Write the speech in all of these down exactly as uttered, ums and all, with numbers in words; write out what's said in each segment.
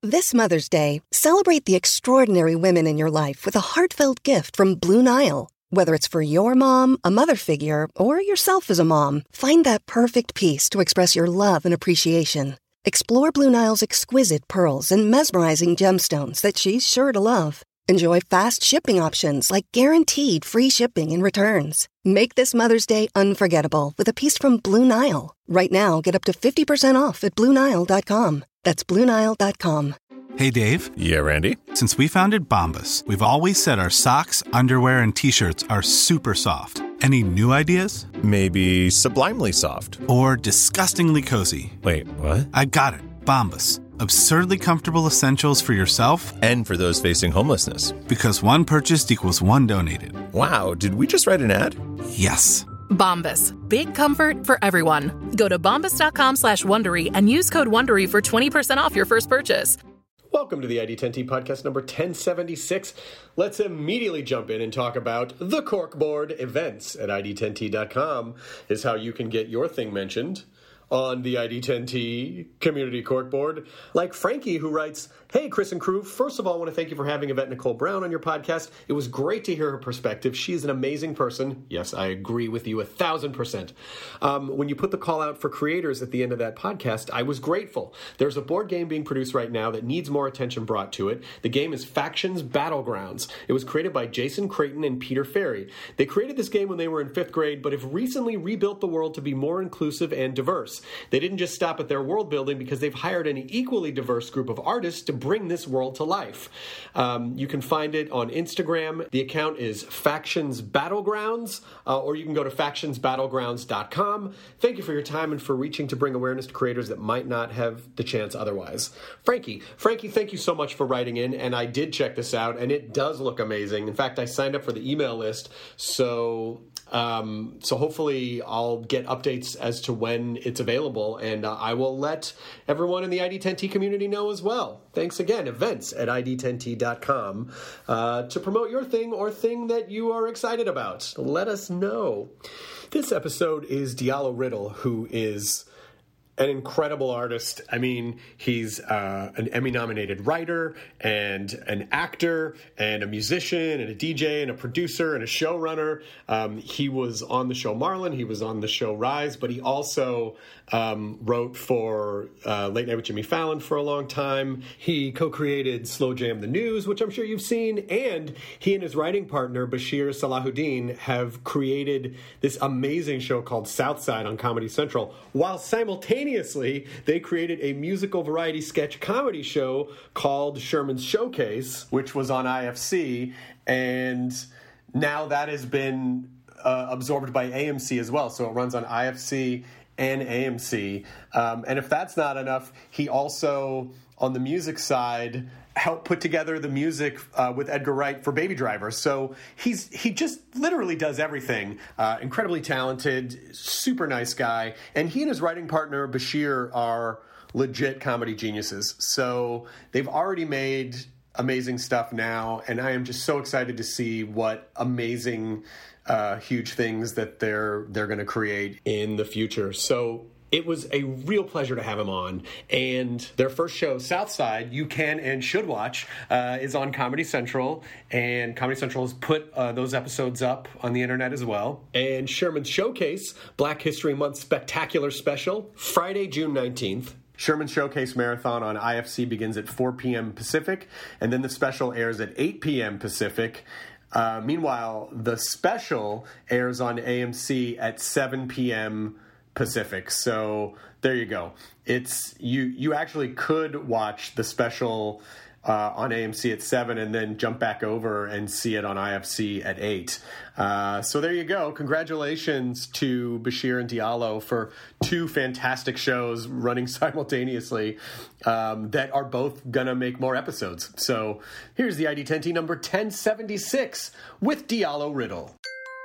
This Mother's Day, celebrate the extraordinary women in your life with a heartfelt gift from Blue Nile. Whether it's for your mom, a mother figure, or yourself as a mom, find that perfect piece to express your love and appreciation. Explore Blue Nile's exquisite pearls and mesmerizing gemstones that she's sure to love. Enjoy fast shipping options like guaranteed free shipping and returns. Make this Mother's Day unforgettable with a piece from Blue Nile. Right now, get up to fifty percent off at Blue Nile dot com. That's Blue Nile dot com. Hey, Dave. Yeah, Randy? Since we founded Bombas, we've always said our socks, underwear, and T-shirts are super soft. Any new ideas? Maybe sublimely soft. Or disgustingly cozy. Wait, what? I got it. Bombas. Absurdly comfortable essentials for yourself and for those facing homelessness. Because one purchased equals one donated. Wow, did we just write an ad? Yes. Bombas. Big comfort for everyone. Go to bombas.com slash Wondery and use code Wondery for twenty percent off your first purchase. Welcome to the I D ten T podcast number ten seventy-six. Let's immediately jump in and talk about the Corkboard. Events at I D ten T dot com is how you can get your thing mentioned on the I D ten T community corkboard. Like Frankie, who writes, "Hey, Chris and crew, first of all, I want to thank you for having Yvette Nicole Brown on your podcast. It was great to hear her perspective. She is an amazing person." Yes, I agree with you a thousand percent. Um, when you put the call out for creators at the end of that podcast, I was grateful. There's a board game being produced right now that needs more attention brought to it. The game is Factions Battlegrounds. It was created by Jason Creighton and Peter Ferry. They created this game when they were in fifth grade, but have recently rebuilt the world to be more inclusive and diverse. They didn't just stop at their world building because they've hired an equally diverse group of artists to bring this world to life. Um, you can find it on Instagram. The account is Factions Battlegrounds, uh, or you can go to factions battlegrounds dot com. Thank you for your time and for reaching to bring awareness to creators that might not have the chance otherwise. Frankie, Frankie, thank you so much for writing in, and I did check this out, and it does look amazing. In fact, I signed up for the email list, so... Um, so hopefully I'll get updates as to when it's available, and uh, I will let everyone in the I D ten T community know as well. Thanks again, events at I D ten T dot com, uh, to promote your thing or thing that you are excited about. Let us know. This episode is Diallo Riddle, who is an incredible artist. I mean, he's uh, an Emmy-nominated writer and an actor and a musician and a D J and a producer and a showrunner. Um, he was on the show Marlon. He was on the show Rise, but he also um, wrote for uh, Late Night with Jimmy Fallon for a long time. He co-created Slow Jam the News, which I'm sure you've seen, and he and his writing partner, Bashir Salahuddin, have created this amazing show called Southside on Comedy Central, while simultaneously they created a musical variety sketch comedy show called Sherman's Showcase, which was on I F C, and now that has been uh, absorbed by A M C as well, so it runs on I F C and A M C. Um, and if that's not enough, he also, on the music side, helped put together the music uh, with Edgar Wright for Baby Driver. So he's he just literally does everything. Uh, incredibly talented, super nice guy. And he and his writing partner, Bashir, are legit comedy geniuses. So they've already made amazing stuff now, and I am just so excited to see what amazing, uh, huge things that they're they're going to create in the future. So it was a real pleasure to have him on, and their first show, Southside, you can and should watch, uh, is on Comedy Central, and Comedy Central has put uh, those episodes up on the internet as well. And Sherman's Showcase, Black History Month Spectacular Special, Friday, June nineteenth. Sherman's Showcase Marathon on I F C begins at four p.m. Pacific, and then the special airs at eight p.m. Pacific. Uh, meanwhile, the special airs on A M C at seven p.m. Pacific. So there you go. It's you you actually could watch the special uh, on A M C at seven and then jump back over and see it on I F C at eight. Uh, so there you go. Congratulations to Bashir and Diallo for two fantastic shows running simultaneously um, that are both going to make more episodes. So here's the I D ten T number ten seventy-six with Diallo Riddle.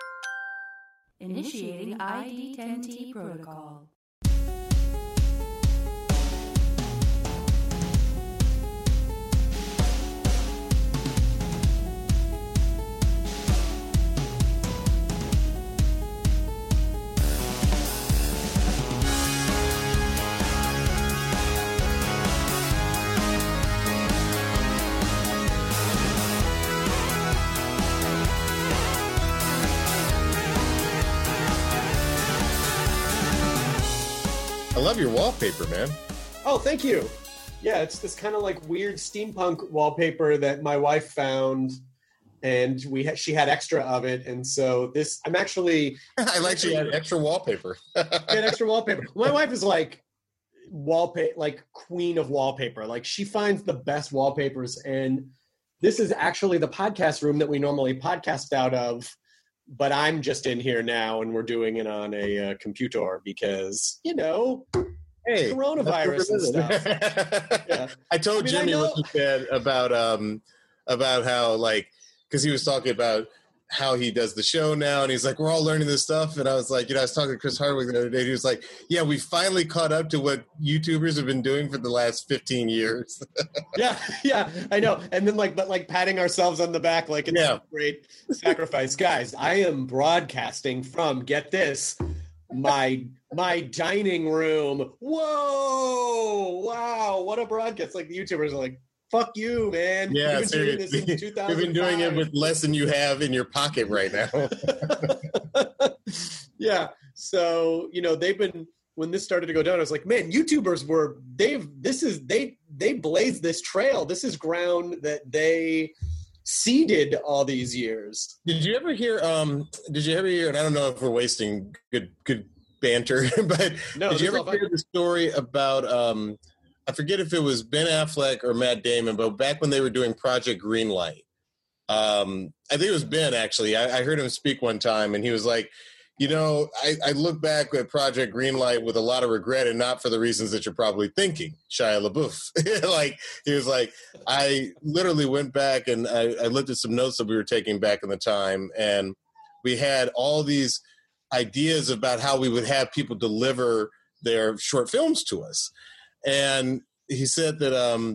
Initiating I D ten T protocol. love your wallpaper, man. Oh, thank you. Yeah, it's this kind of like weird steampunk wallpaper that my wife found, and we ha- she had extra of it, and so this I'm actually I like she had extra wallpaper. had extra wallpaper. My wife is like wallpaper, like queen of wallpaper. Like she finds the best wallpapers, and this is actually the podcast room that we normally podcast out of, but I'm just in here now, and we're doing it on a uh, computer because you know. Hey, coronavirus and stuff. Yeah. I told I mean, Jimmy I know- what you said about um about how like because he was talking about how he does the show now, and he's like, we're all learning this stuff, and I was like, you know, I was talking to Chris Hardwick the other day. And he was like, yeah, we finally caught up to what YouTubers have been doing for the last fifteen years. yeah, yeah, I know. And then like, but like patting ourselves on the back, like it's Yeah. a great sacrifice, guys. I am broadcasting from get this. my my dining room. Whoa, wow, what a broadcast. Like the YouTubers are like, fuck you, man. Yeah, We've been doing this seriously. since two thousand five. We've been doing it with less than you have in your pocket right now. Yeah, so you know they've been when this started to go down, I was like, man, YouTubers were they've this is they they blazed this trail. This is ground that they seeded all these years. Did you ever hear? Um, did you ever hear? And I don't know if we're wasting good good banter, but No, did this you is ever all fine. hear the story about? Um, I forget if it was Ben Affleck or Matt Damon, but back when they were doing Project Greenlight, um, I think it was Ben actually. I, I heard him speak one time, and he was like, "You know, I, I look back at Project Greenlight with a lot of regret, and not for the reasons that you're probably thinking." Shia LaBeouf, like he was like, I literally went back and I, I looked at some notes that we were taking back in the time, and we had all these ideas about how we would have people deliver their short films to us. And he said that, um,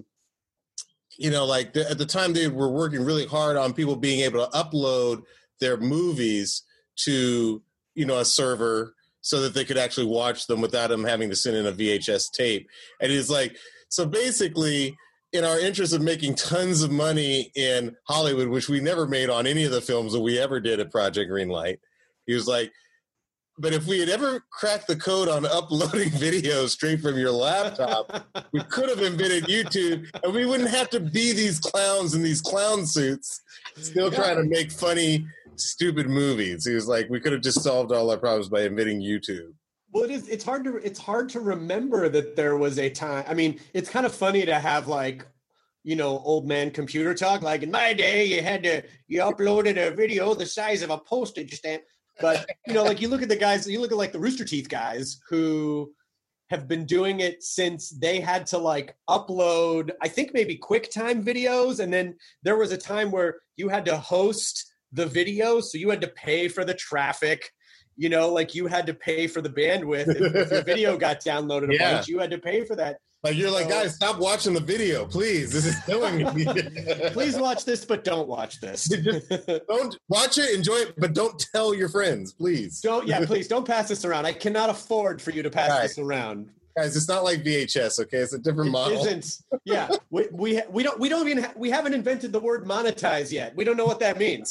you know, like the, at the time they were working really hard on people being able to upload their movies to, you know, a server so that they could actually watch them without them having to send in a V H S tape. And he's like, so basically, in our interest of making tons of money in Hollywood, which we never made on any of the films that we ever did at Project Greenlight, he was like, but if we had ever cracked the code on uploading videos straight from your laptop, we could have invented YouTube, and we wouldn't have to be these clowns in these clown suits still Yeah. trying to make funny, stupid movies. He was like, we could have just solved all our problems by inventing YouTube. Well, it is. It's hard to. It's hard to remember that there was a time. I mean, it's kind of funny to have like, you know, old man computer talk. Like in my day, you had to you uploaded a video the size of a postage stamp. But you know, like you look at the guys. You look at like the Rooster Teeth guys who have been doing it since they had to like upload. I think maybe QuickTime videos, and then there was a time where you had to host the video, so you had to pay for the traffic. You know, like you had to pay for the bandwidth. If, if your video got downloaded a Yeah. bunch, you had to pay for that. Like, you're like, So- guys, stop watching the video, please. This is killing me. Please watch this, but don't watch this. Don't watch it, enjoy it, but don't tell your friends, please. Don't, yeah, please don't pass this around. I cannot afford for you to pass Right. this around. Guys, it's not like V H S, okay? It's a different It model. isn't. Yeah, we we we don't we don't even ha- we haven't invented the word monetize yet. We don't know what that means.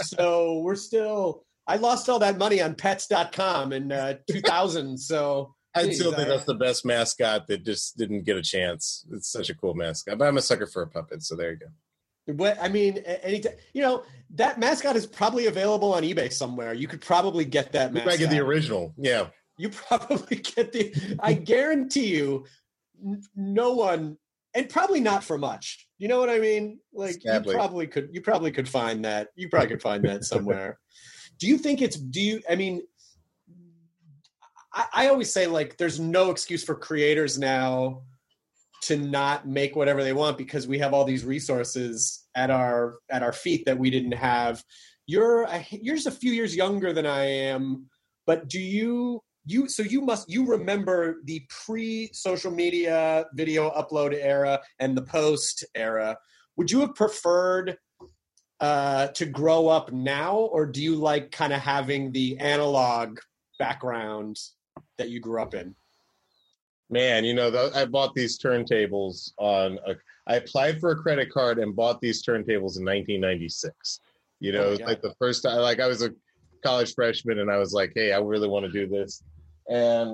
So we're still. I lost all that money on pets dot com in uh, two thousand. So I geez, still think I- that's the best mascot that just didn't get a chance. It's such a cool mascot. But I'm a sucker for a puppet, so there you go. What I mean, any you know that mascot is probably available on eBay somewhere. You could probably get that You mascot. might get the original. Yeah. You probably get the. I guarantee you, n- no one, and probably not for much. You know what I mean? Like Sadly. you probably could. You probably could find that. You probably could find that somewhere. Do you think it's? Do you? I mean, I, I always say like, there's no excuse for creators now to not make whatever they want because we have all these resources at our at our feet that we didn't have. You're I- you're just a few years younger than I am, but do you you so you must you remember the pre-social media video upload era and the post era. Would you have preferred uh, to grow up now, or do you like kind of having the analog background that you grew up in? Man, you know, th- I bought these turntables on a, I applied for a credit card and bought these turntables in nineteen ninety-six. You know, Oh, it was yeah. like the first time, like I was a college freshman and I was like, hey, I really want to do this. And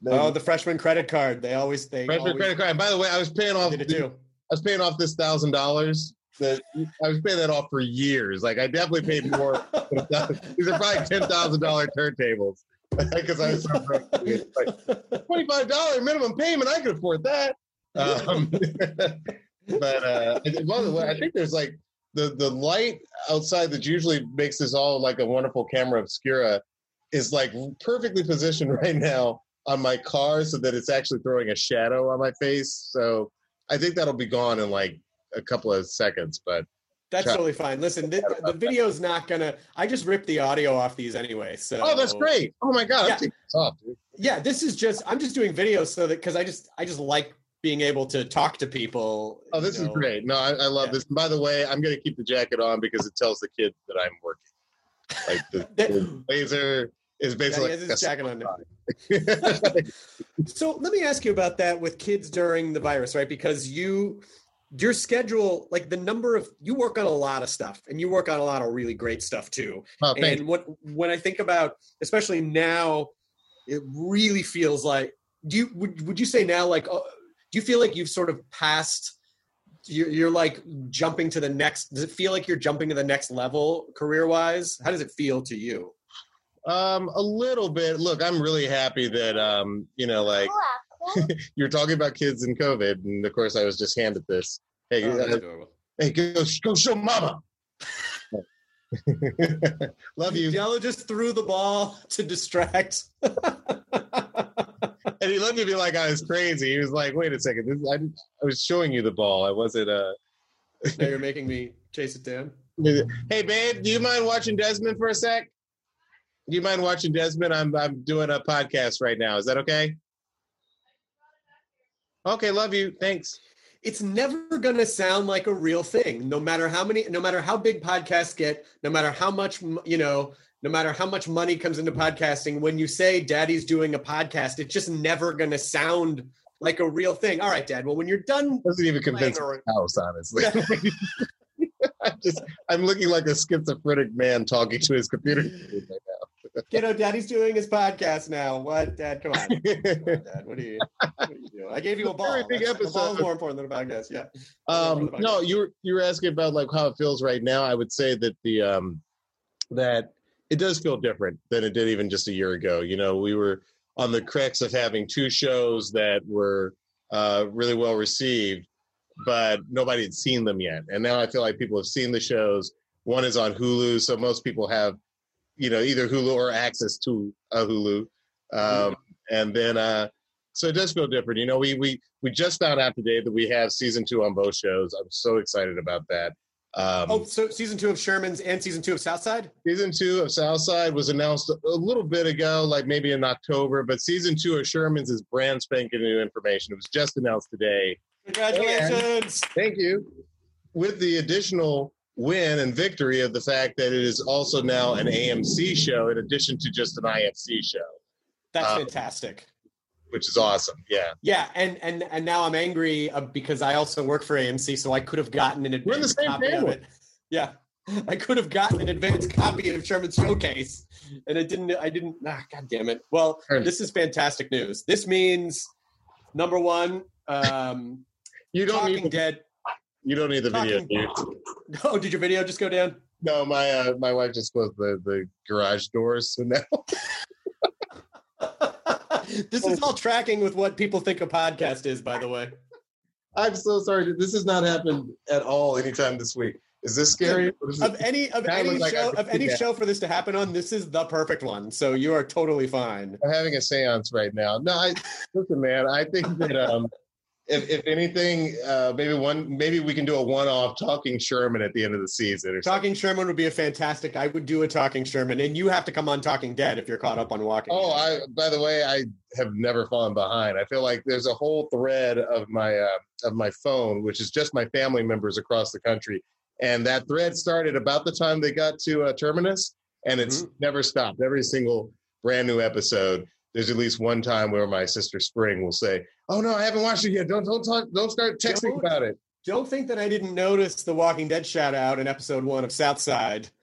Oh, the freshman credit card. They always they freshman always credit card. And by the way, I was paying off. did it too. I was paying off this thousand dollars. That I was paying that off for years. Like I definitely paid more. These are probably ten thousand dollar turntables because I was so broke. Like twenty five dollar minimum payment. I could afford that. Um, but uh, I think there's like the the light outside that usually makes this all like a wonderful camera obscura is like perfectly positioned right now on my car so that it's actually throwing a shadow on my face. So I think that'll be gone in like a couple of seconds, but that's totally fine. Listen, the, the video's not gonna. I just ripped the audio off these anyway. So oh, that's great. Oh my god, yeah. I'm taking this off, dude. Yeah, this is just. I'm just doing videos so that because I just I just like being able to talk to people. Oh, this know. is great. No, I, I love yeah. this. And by the way, I'm gonna keep the jacket on because it tells the kids that I'm working. Like the, the laser is basically yeah, like this jacket on now. So let me ask you about that with kids during the virus, right? Because you. Your schedule, like the number of, you work on a lot of stuff and you work on a lot of really great stuff too. Oh, and what, when I think about, especially now, it really feels like, do you, would, would you say now, like, uh, do you feel like you've sort of passed, you're, you're like jumping to the next, does it feel like you're jumping to the next level career wise? How does it feel to you? Um, a little bit. Look, I'm really happy that, um, you know, like, you were talking about kids and COVID, and of course, I was just handed this. Hey, oh, uh, hey, go, go show mama. Love you. Jello just threw the ball to distract. And he looked at me like I was crazy. He was like, "Wait a second, this, I, I was showing you the ball. I wasn't." Uh... Now you're making me chase it down. Hey, babe, do you mind watching Desmond for a sec? Do you mind watching Desmond? I'm I'm doing a podcast right now. Is that okay? Okay, love you. Thanks. It's never going to sound like a real thing, no matter how many, no matter how big podcasts get, no matter how much, you know, no matter how much money comes into podcasting. When you say daddy's doing a podcast, it's just never going to sound like a real thing. All right, Dad. Well, when you're done. Doesn't even convince my house, honestly. I'm just, I'm looking like a schizophrenic man talking to his computer right now. Kiddo, Daddy's doing his podcast now. What, Dad? Come on. Come on, Dad. What are you? What are you doing? I gave you a ball. Big episode. The ball is more important than a podcast. Yeah. Um, podcast. No, you were you were asking about like how it feels right now. I would say that the um, that it does feel different than it did even just a year ago. You know, we were on the crux of having two shows that were uh, really well received, but nobody had seen them yet. And now I feel like people have seen the shows. One is on Hulu, so most people have, you know, either Hulu or access to a Hulu. Um, and then, uh, so it does feel different. You know, we, we, we just found out today that we have season two on both shows. I'm so excited about that. Um, oh, so season two of Sherman's and season two of Southside? Season two of Southside was announced a little bit ago, like maybe in October, but season two of Sherman's is brand spanking new information. It was just announced today. Congratulations. And, thank you. With the additional win and victory of the fact that it is also now an A M C show in addition to just an I F C show. That's um, fantastic. Which is awesome. Yeah. Yeah. And and and now I'm angry uh, because I also work for A M C, so I could have gotten an advanced copy family. of it. Yeah. I could have gotten an advanced copy of Sherman's Showcase, and it didn't. I didn't. Ah, God damn it. Well, this is fantastic news. This means, number one, um, you don't Talking need Dead. You don't need the Talking, video, dude. Oh, did your video just go down? No, my uh, my wife just closed the, the garage doors, so now. This is all tracking with what people think a podcast is, by the way. I'm so sorry. This has not happened at all anytime this week. Is this scary? Is of any of any like show of any show for this to happen on, this is the perfect one. So you are totally fine. I'm having a seance right now. No, I listen, man. I think that um, if if anything, uh, maybe one maybe we can do a one-off Talking Sherman at the end of the season. Or Talking something. Sherman would be a fantastic. I would do a Talking Sherman, and you have to come on Talking Dead if you're caught up on Walking. Oh, I. By the way, I have never fallen behind. I feel like there's a whole thread of my uh, of my phone, which is just my family members across the country, and that thread started about the time they got to uh, Terminus, and it's mm-hmm. never stopped. Every single brand new episode. There's at least one time where my sister Spring will say, "Oh no, I haven't watched it yet. Don't don't talk. Don't start texting don't, about it." Don't think that I didn't notice the Walking Dead shout out in episode one of Southside.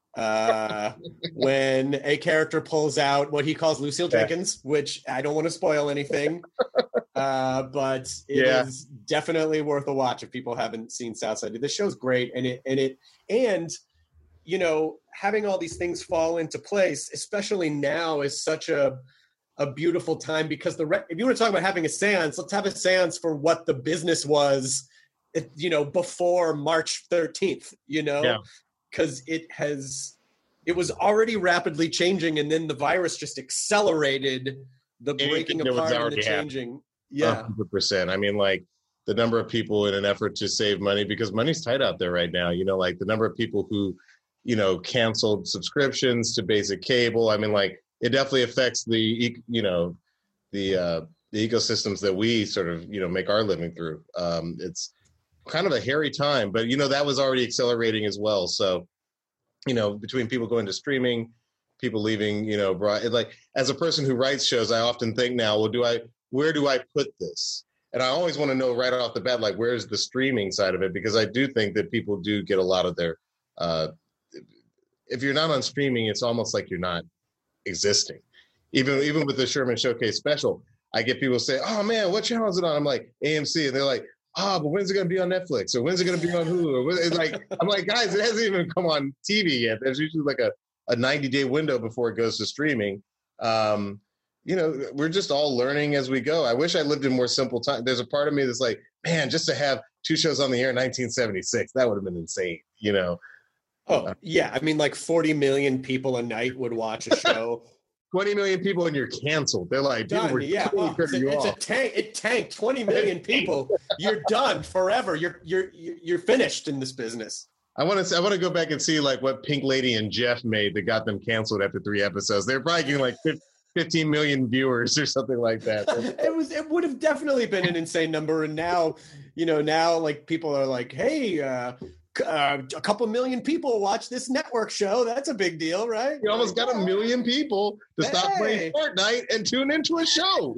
Uh, when a character pulls out what he calls Lucille Jenkins, which I don't want to spoil anything, uh, but it Yeah. is definitely worth a watch if people haven't seen Southside. The show's great, and it and it and you know, having all these things fall into place, especially now, is such a a beautiful time because the re- if you want to talk about having a seance, let's have a seance for what the business was, it, you know, before March thirteenth, you know. Yeah. Because it has, it was already rapidly changing, and then the virus just accelerated the breaking Anything that was apart and the already happening. changing. Yeah, one hundred percent. I mean, like the number of people in an effort to save money, because money's tight out there right now. You know, like the number of people who, you know, canceled subscriptions to basic cable. I mean, like it definitely affects the, e- you know, the uh, the ecosystems that we sort of, you know, make our living through. Um, it's kind of a hairy time, but you know that was already accelerating as well. So, you know, between people going to streaming, people leaving, you know, broad, like as a person who writes shows, I often think now, well, do I, where do I put this? And I always want to know right off the bat, like, where's the streaming side of it? Because I do think that people do get a lot of their, uh, if you're not on streaming, it's almost like you're not existing. Even even with the Sherman Showcase special, I get people say, oh man, what channel is it on? I'm like, A M C. And they're like, ah, oh, but when's it going to be on Netflix? Or when's it going to be on Hulu? Or when, it's like, I'm like, guys, it hasn't even come on T V yet. There's usually like a, a ninety day window before it goes to streaming. Um, you know, we're just all learning as we go. I wish I lived in more simple time. There's a part of me that's like, man, just to have two shows on the air in nineteen seventy-six, that would have been insane, you know? Oh, yeah. I mean, like forty million people a night would watch a show. twenty million people and you're canceled. They're like, dude, Done. we're Yeah, totally oh, it's, cutting a, you it's a off. tank. It tanked. twenty million people. You're done forever. You're you're you're finished in this business. I want to I want to go back and see like what Pink Lady and Jeff made that got them canceled after three episodes. They're probably getting like fifteen million viewers or something like that. It was it would have definitely been an insane number, and now, you know, now like people are like, hey, uh, uh, a couple million people watch this network show. That's a big deal, right? You almost got a million people to stop Hey. playing Fortnite and tune into a show.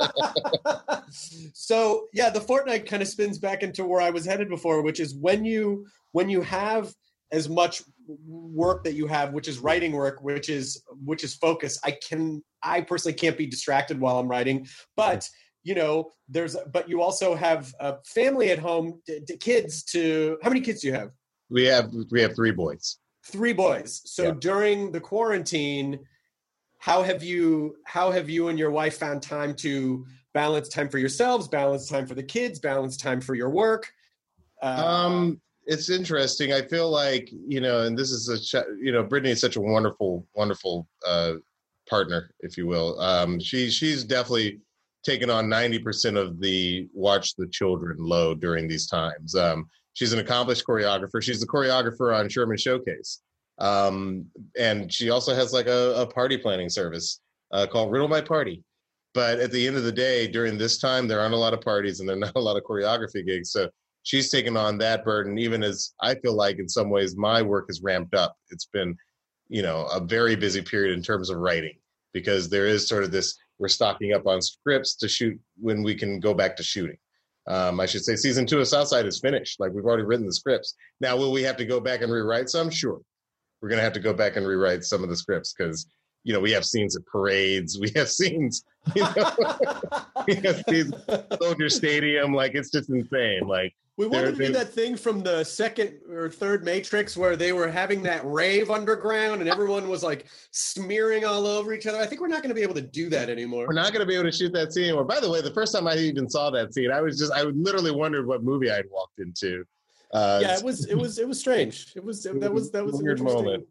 So yeah, the Fortnite kind of spins back into where I was headed before, which is when you when you have as much work that you have, which is writing work, which is which is focus. I can I personally can't be distracted while I'm writing, but you know, there's but you also have a family at home, d- d- kids to how many kids do you have? we have we have three boys. Three boys. So Yeah. during the quarantine, how have you how have you and your wife found time to balance time for yourselves, balance time for the kids, balance time for your work? Uh, Um, it's interesting. I feel like, you know, and this is a, ch- you know, Brittany is such a wonderful, wonderful uh, partner, if you will. Um, she she's definitely taken on ninety percent of the watch the children load during these times. Um, she's an accomplished choreographer. She's the choreographer on Sherman Showcase. Um, and she also has like a, a party planning service uh, called Riddle My Party. But at the end of the day, during this time, there aren't a lot of parties and there are not a lot of choreography gigs. So she's taken on that burden, even as I feel like in some ways my work has ramped up. It's been, you know, a very busy period in terms of writing, because there is sort of this, we're stocking up on scripts to shoot when we can go back to shooting. Um, I should say season two of Southside is finished. Like, we've already written the scripts. Now, will we have to go back and rewrite some? Sure. We're going to have to go back and rewrite some of the scripts because, you know, we have scenes at parades. We have scenes, you know, we have scenes at Soldier Stadium. Like, it's just insane. Like, we wanted there- to do there- that thing from the second or third Matrix where they were having that rave underground and everyone was like smearing all over each other. I think we're not going to be able to do that anymore. We're not going to be able to shoot that scene anymore. By the way, the first time I even saw that scene, I was just, I literally wondered what movie I'd walked into. Uh, Yeah, it was it was it was strange. It was that was that was an Weird interesting moment.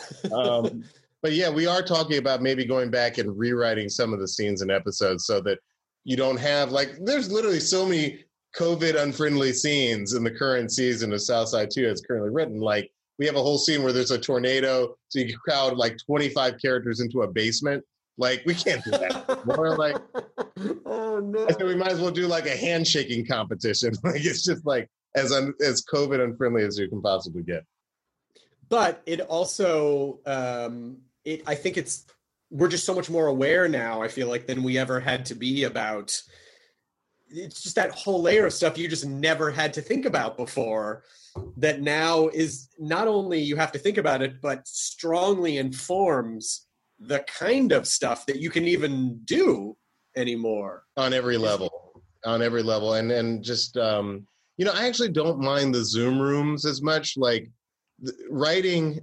um, but yeah, we are talking about maybe going back and rewriting some of the scenes and episodes so that you don't have, like, there's literally so many COVID unfriendly scenes in the current season of Southside two as currently written. Like, we have a whole scene where there's a tornado, so you can crowd like twenty-five characters into a basement. Like, we can't do that. We're like, Oh no. I said we might as well do like a handshaking competition. Like, it's just like as un- as COVID unfriendly as you can possibly get. But it also um it I think it's we're just so much more aware now, I feel like, than we ever had to be about it's just that whole layer of stuff you just never had to think about before, that now is not only you have to think about it, but strongly informs the kind of stuff that you can even do anymore. On every level, on every level. And, and just, um, you know, I actually don't mind the Zoom rooms as much. Like writing,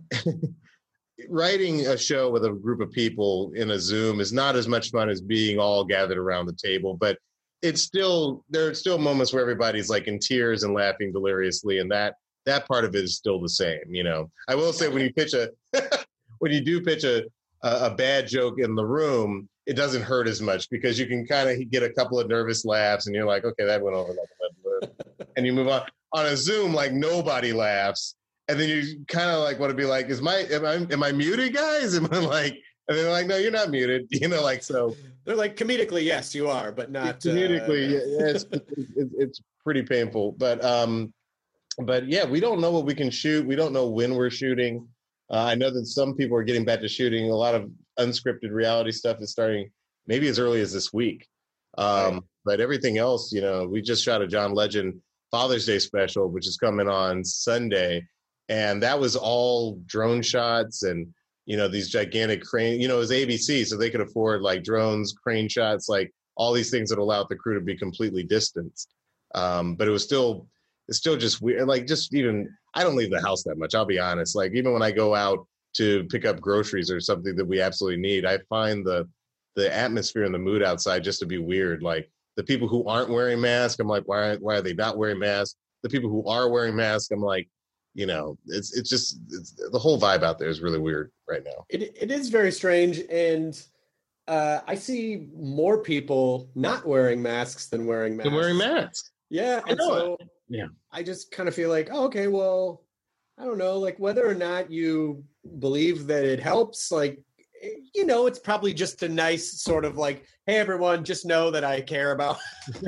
writing a show with a group of people in a Zoom is not as much fun as being all gathered around the table, but it's still, there are still moments where everybody's like in tears and laughing deliriously. And that, that part of it is still the same. You know, I will say when you pitch a, when you do pitch a, a bad joke in the room, it doesn't hurt as much because you can kind of get a couple of nervous laughs and you're like, okay, that went over like a lead balloon. And you move on. On a Zoom, like nobody laughs. And then you kind of like want to be like, is my, am I, am I muted, guys? Am I like, and they're like, no, you're not muted. You know, like, so. They're like, comedically, yes, you are, but not. Comedically, uh... yeah, it's, it's, it's pretty painful. But, um, but yeah, we don't know what we can shoot. We don't know when we're shooting. Uh, I know that some people are getting back to shooting. A lot of unscripted reality stuff is starting maybe as early as this week. Um, right. But everything else, you know, we just shot a John Legend Father's Day special, which is coming on Sunday. And that was all drone shots and, you know, these gigantic crane, you know, it was A B C, so they could afford like drones, crane shots, like all these things that allowed the crew to be completely distanced. Um, but it was still, it's still just weird. Like just even, I don't leave the house that much, I'll be honest. Like even when I go out to pick up groceries or something that we absolutely need, I find the the atmosphere and the mood outside just to be weird. Like the people who aren't wearing masks, I'm like, why, why are they not wearing masks? The people who are wearing masks, I'm like, you know, it's it's just it's, the whole vibe out there is really weird right now. It it is very strange, and uh, I see more people not wearing masks than wearing masks. Than wearing masks. Yeah, and so it. yeah, I just kind of feel like, oh, okay, well, I don't know, like whether or not you believe that it helps, like, you know, it's probably just a nice sort of like, hey, everyone, just know that I care about.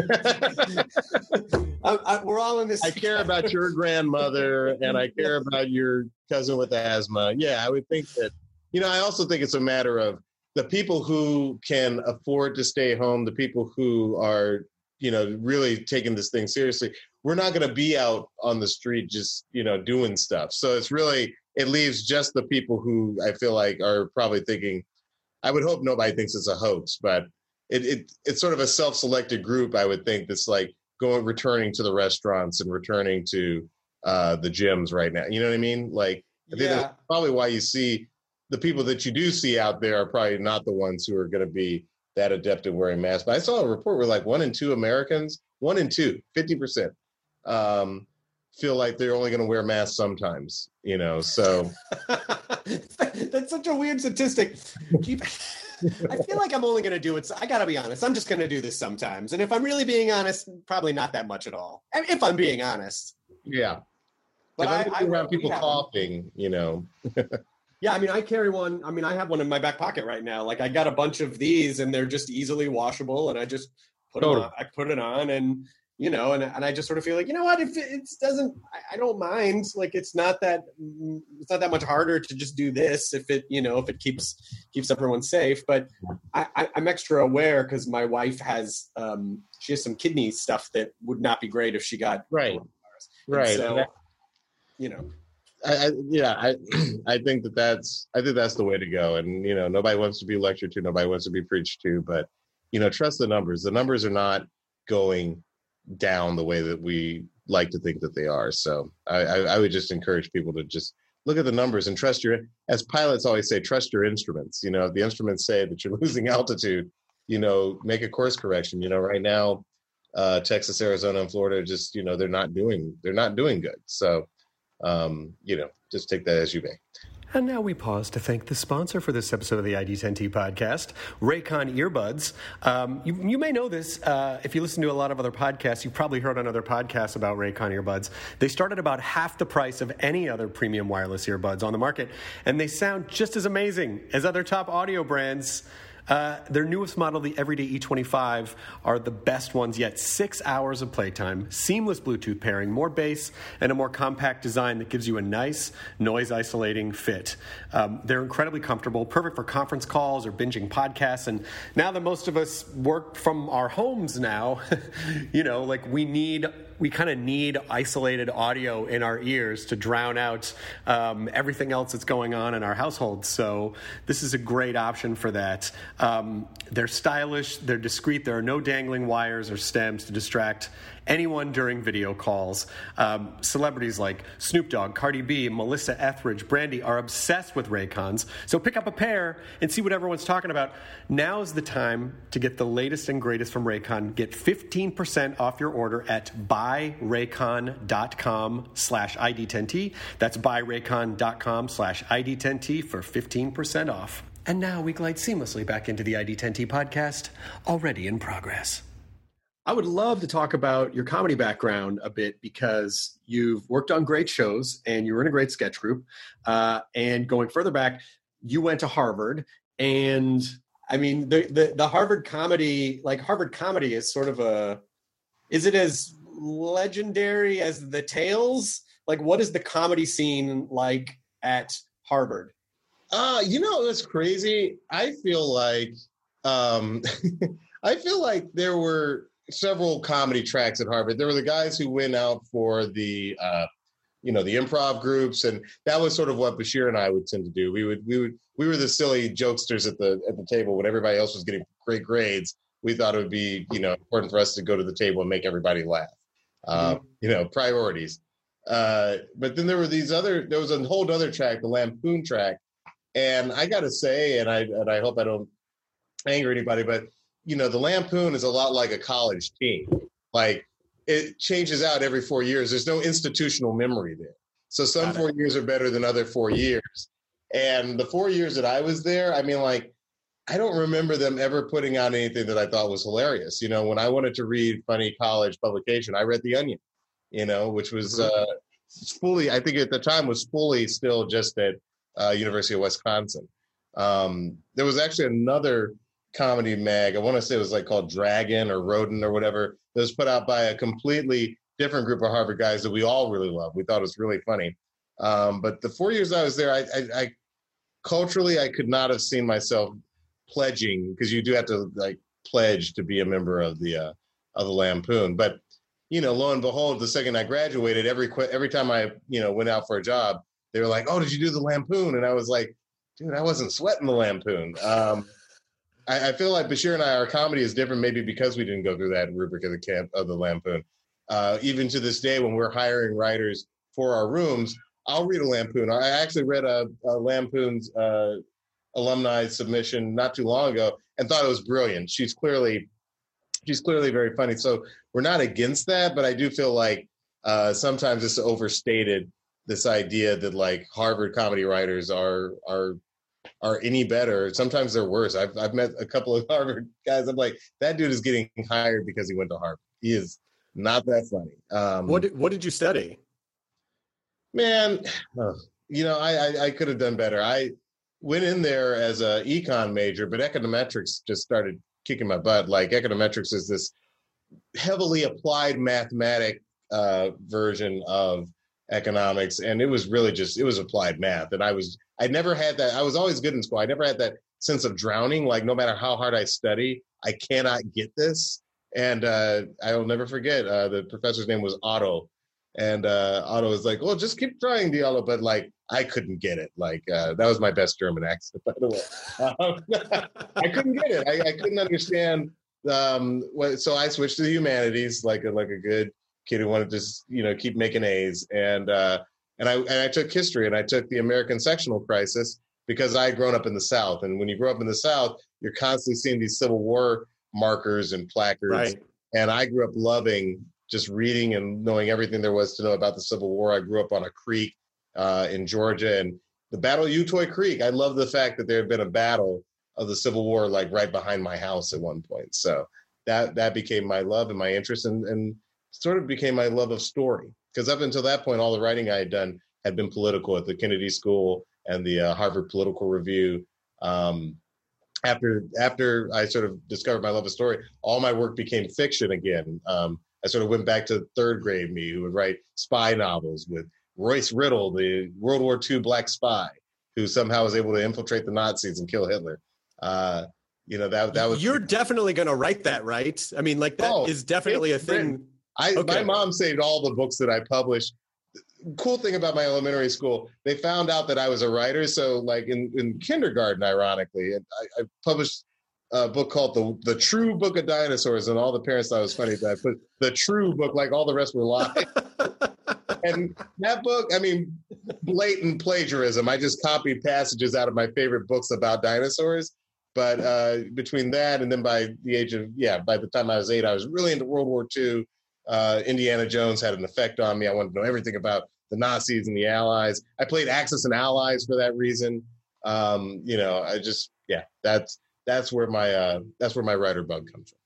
I, I, we're all in this. I care about your grandmother and I care about your cousin with asthma. Yeah, I would think that, you know, I also think it's a matter of the people who can afford to stay home, the people who are, you know, really taking this thing seriously. We're not going to be out on the street just, you know, doing stuff. So it's really, it leaves just the people who I feel like are probably thinking, I would hope nobody thinks it's a hoax, but it, it it's sort of a self-selected group, I would think, that's like going, returning to the restaurants and returning to uh, the gyms right now. You know what I mean? Like, I think yeah. That's probably why you see the people that you do see out there are probably not the ones who are going to be that adept at wearing masks. But I saw a report where like one in two Americans, one in two, fifty percent, um, feel like they're only going to wear masks sometimes, you know, so. That's such a weird statistic. I feel like I'm only going to do it. I got to be honest. I'm just going to do this sometimes. And if I'm really being honest, probably not that much at all. If I'm being honest. Yeah. But if I'm I, around I, people yeah. coughing, you know. Yeah, I mean, I carry one. I mean, I have one in my back pocket right now. Like I got a bunch of these and they're just easily washable. And I just put totally. them on. I put it on and, you know, and, and I just sort of feel like, you know what, if it, it doesn't, I, I don't mind. Like, it's not that, it's not that much harder to just do this if it, you know, if it keeps, keeps everyone safe. But I, I, I'm extra aware because my wife has, um, she has some kidney stuff that would not be great if she got. Right. Right. So, that, you know. I, I, yeah, I, I think that that's, I think that's the way to go. And, you know, nobody wants to be lectured to, nobody wants to be preached to, but, you know, trust the numbers. The numbers are not going down the way that we like to think that they are. So I, I, I would just encourage people to just look at the numbers and trust your, as pilots always say, trust your instruments. You know, if the instruments say that you're losing altitude, you know, make a course correction. You know, right now, uh, Texas, Arizona, and Florida, just, you know, they're not doing, they're not doing good. So, um, you know, just take that as you may. And now we pause to thank the sponsor for this episode of the I D ten T podcast, Raycon earbuds. Um, you, you may know this. Uh, if you listen to a lot of other podcasts, you've probably heard on other podcasts about Raycon earbuds. They start at about half the price of any other premium wireless earbuds on the market, and they sound just as amazing as other top audio brands. Uh, their newest model, the Everyday E twenty-five, are the best ones yet. Six hours of playtime, seamless Bluetooth pairing, more bass, and a more compact design that gives you a nice noise-isolating fit. Um, they're incredibly comfortable, perfect for conference calls or binging podcasts. And now that most of us work from our homes now, you know, like we need, we kind of need isolated audio in our ears to drown out um, everything else that's going on in our household. So this is a great option for that. Um, they're stylish, they're discreet, there are no dangling wires or stems to distract anyone during video calls. Um, celebrities like Snoop Dogg, Cardi B, Melissa Etheridge, Brandy are obsessed with Raycons. So pick up a pair and see what everyone's talking about. Now's the time to get the latest and greatest from Raycon. Get fifteen percent off your order at buyraycon.com slash ID10T. That's buyraycon.com slash ID10T for fifteen percent off. And now we glide seamlessly back into the I D ten T podcast, already in progress. I would love to talk about your comedy background a bit because you've worked on great shows and you were in a great sketch group. Uh, and going further back, you went to Harvard. And I mean, the, the, the Harvard comedy, like Harvard comedy is sort of a, is it as legendary as the tales? Like, what is the comedy scene like at Harvard? Uh, you know, it's crazy. I feel like, um, I feel like there were several comedy tracks at Harvard. There were the guys who went out for the, uh, you know, the improv groups, and that was sort of what Bashir and I would tend to do. We would, we would, we were the silly jokesters at the at the table when everybody else was getting great grades. We thought it would be, you know, important for us to go to the table and make everybody laugh. Mm-hmm. Um, you know, priorities. Uh, but then there were these other. There was a whole other track, the Lampoon track, and I got to say, and I and I hope I don't anger anybody, but you know, the Lampoon is a lot like a college team. Like, it changes out every four years. There's no institutional memory there. So some four years are better than other four years. And the four years that I was there, I mean, like, I don't remember them ever putting out anything that I thought was hilarious. You know, when I wanted to read funny college publication, I read The Onion, you know, which was uh, fully, I think at the time was fully still just at uh, University of Wisconsin. Um, there was actually another comedy mag, I want to say it was like called Dragon or Rodin or whatever, that was put out by a completely different group of Harvard guys that we all really loved. We thought it was really funny. Um, but the four years I was there, I, I, I culturally, I could not have seen myself pledging, because you do have to like pledge to be a member of the uh, of the Lampoon. But you know, lo and behold, the second I graduated, every every time I you know went out for a job, they were like, "Oh, did you do the Lampoon?" And I was like, "Dude, I wasn't sweating the Lampoon." Um, I feel like Bashir and I, our comedy is different, maybe because we didn't go through that rubric of the camp of the Lampoon. Uh, even to this day, when we're hiring writers for our rooms, I'll read a Lampoon. I actually read a, a Lampoon's uh, alumni submission not too long ago and thought it was brilliant. She's clearly, she's clearly very funny. So we're not against that, but I do feel like uh, sometimes it's overstated, this idea that like Harvard comedy writers are are. are any better. Sometimes they're worse. I've I've met a couple of Harvard guys. I'm like, that dude is getting hired because he went to Harvard. He is not that funny. Um, what did, what did you study? Man, uh, you know, I, I I could have done better. I went in there as a econ major, but econometrics just started kicking my butt. Like, econometrics is this heavily applied mathematic uh, version of economics, and it was really just it was applied math. And I was I never had that. I was always good in school. I never had that sense of drowning. Like, no matter how hard I study, I cannot get this. And uh, I will never forget. Uh, the professor's name was Otto, and uh, Otto was like, "Well, just keep trying, Diallo." But like, I couldn't get it. Like, uh, that was my best German accent, by the way. Um, I couldn't get it. I, I couldn't understand. Um, what, so I switched to the humanities, like a, like a good kid who wanted to just, you know, keep making A's. And uh, and I and I took history, and I took the American sectional crisis because I had grown up in the South. And when you grow up in the South, you're constantly seeing these Civil War markers and placards. Right. And I grew up loving just reading and knowing everything there was to know about the Civil War. I grew up on a creek uh, in Georgia, and the Battle of Utoy Creek. I love the fact that there had been a battle of the Civil War like right behind my house at one point. So that that became my love and my interest, and, and sort of became my love of story. Because up until that point, all the writing I had done had been political at the Kennedy School and the uh, Harvard Political Review. Um, after after I sort of discovered my love of story, all my work became fiction again. Um, I sort of went back to third grade me, who would write spy novels with Royce Riddle, the World War Two black spy, who somehow was able to infiltrate the Nazis and kill Hitler. Uh, you know, that that was. You're definitely going to write that, right? I mean, like that oh, is definitely a thing. Written. I okay. My mom saved all the books that I published. Cool thing about my elementary school, they found out that I was a writer. So, like in, in kindergarten, ironically, I, I published a book called the the True Book of Dinosaurs, and all the parents thought it was funny that I put the True Book, like all the rest were lies. And that book, I mean, blatant plagiarism. I just copied passages out of my favorite books about dinosaurs. But uh, between that and then by the age of, yeah, by the time I was eight, I was really into World War Two. Uh, Indiana Jones had an effect on me. I wanted to know everything about the Nazis and the Allies. I played Axis and Allies for that reason. Um, you know, I just, yeah, that's that's where my uh, that's where my writer bug comes from.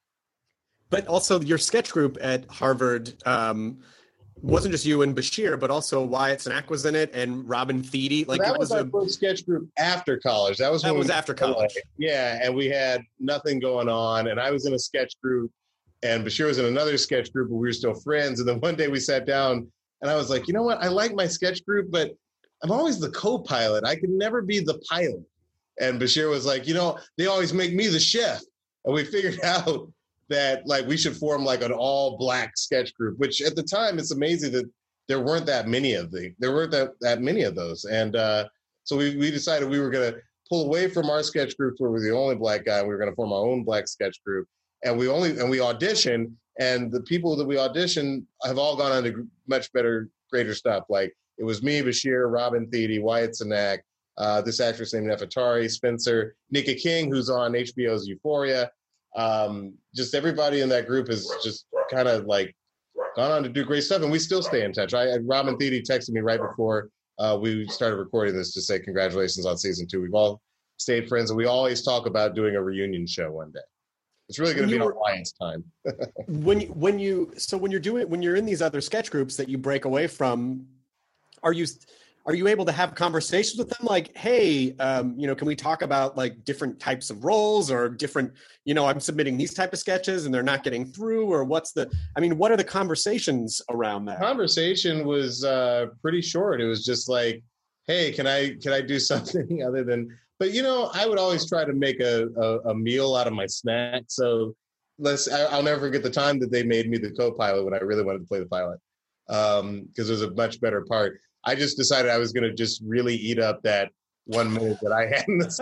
But also your sketch group at Harvard um, wasn't just you and Bashir, but also Wyatt Cenac was in it and Robin Thede. Like that it was, was our a, first sketch group after college. That was that when was we after college. Yeah, and we had nothing going on, and I was in a sketch group. And Bashir was in another sketch group, but we were still friends. And then one day we sat down and I was like, you know what? I like my sketch group, but I'm always the co-pilot. I can never be the pilot. And Bashir was like, you know, they always make me the chef. And we figured out that like we should form like an all black sketch group, which at the time it's amazing that there weren't that many of the, there weren't that, that many of those. And uh, so we, we decided we were going to pull away from our sketch groups where we were the only black guy. And we were going to form our own black sketch group. And we only and we auditioned, and the people that we auditioned have all gone on to much better, greater stuff. Like it was me, Bashir, Robin Thede, Wyatt Cenac, uh, this actress named Nefertari, Spencer, Nika King, who's on H B O's Euphoria. Um, just everybody in that group has just kind of like gone on to do great stuff, and we still stay in touch. I Robin Thede texted me right before uh, we started recording this to say congratulations on season two. We've all stayed friends, and we always talk about doing a reunion show one day. It's really going to be an alliance time. when you, when you so when you're doing when you're in these other sketch groups that you break away from, are you are you able to have conversations with them like, hey, um, you know, can we talk about like different types of roles or different, you know, I'm submitting these type of sketches and they're not getting through, or what's the, I mean, what are the conversations around that? The conversation was uh, pretty short. It was just like, hey, can I can I do something other than. But, you know, I would always try to make a, a, a meal out of my snack. So let's, I, I'll never forget the time that they made me the co-pilot when I really wanted to play the pilot, because um, it was a much better part. I just decided I was going to just really eat up that one minute that I had in the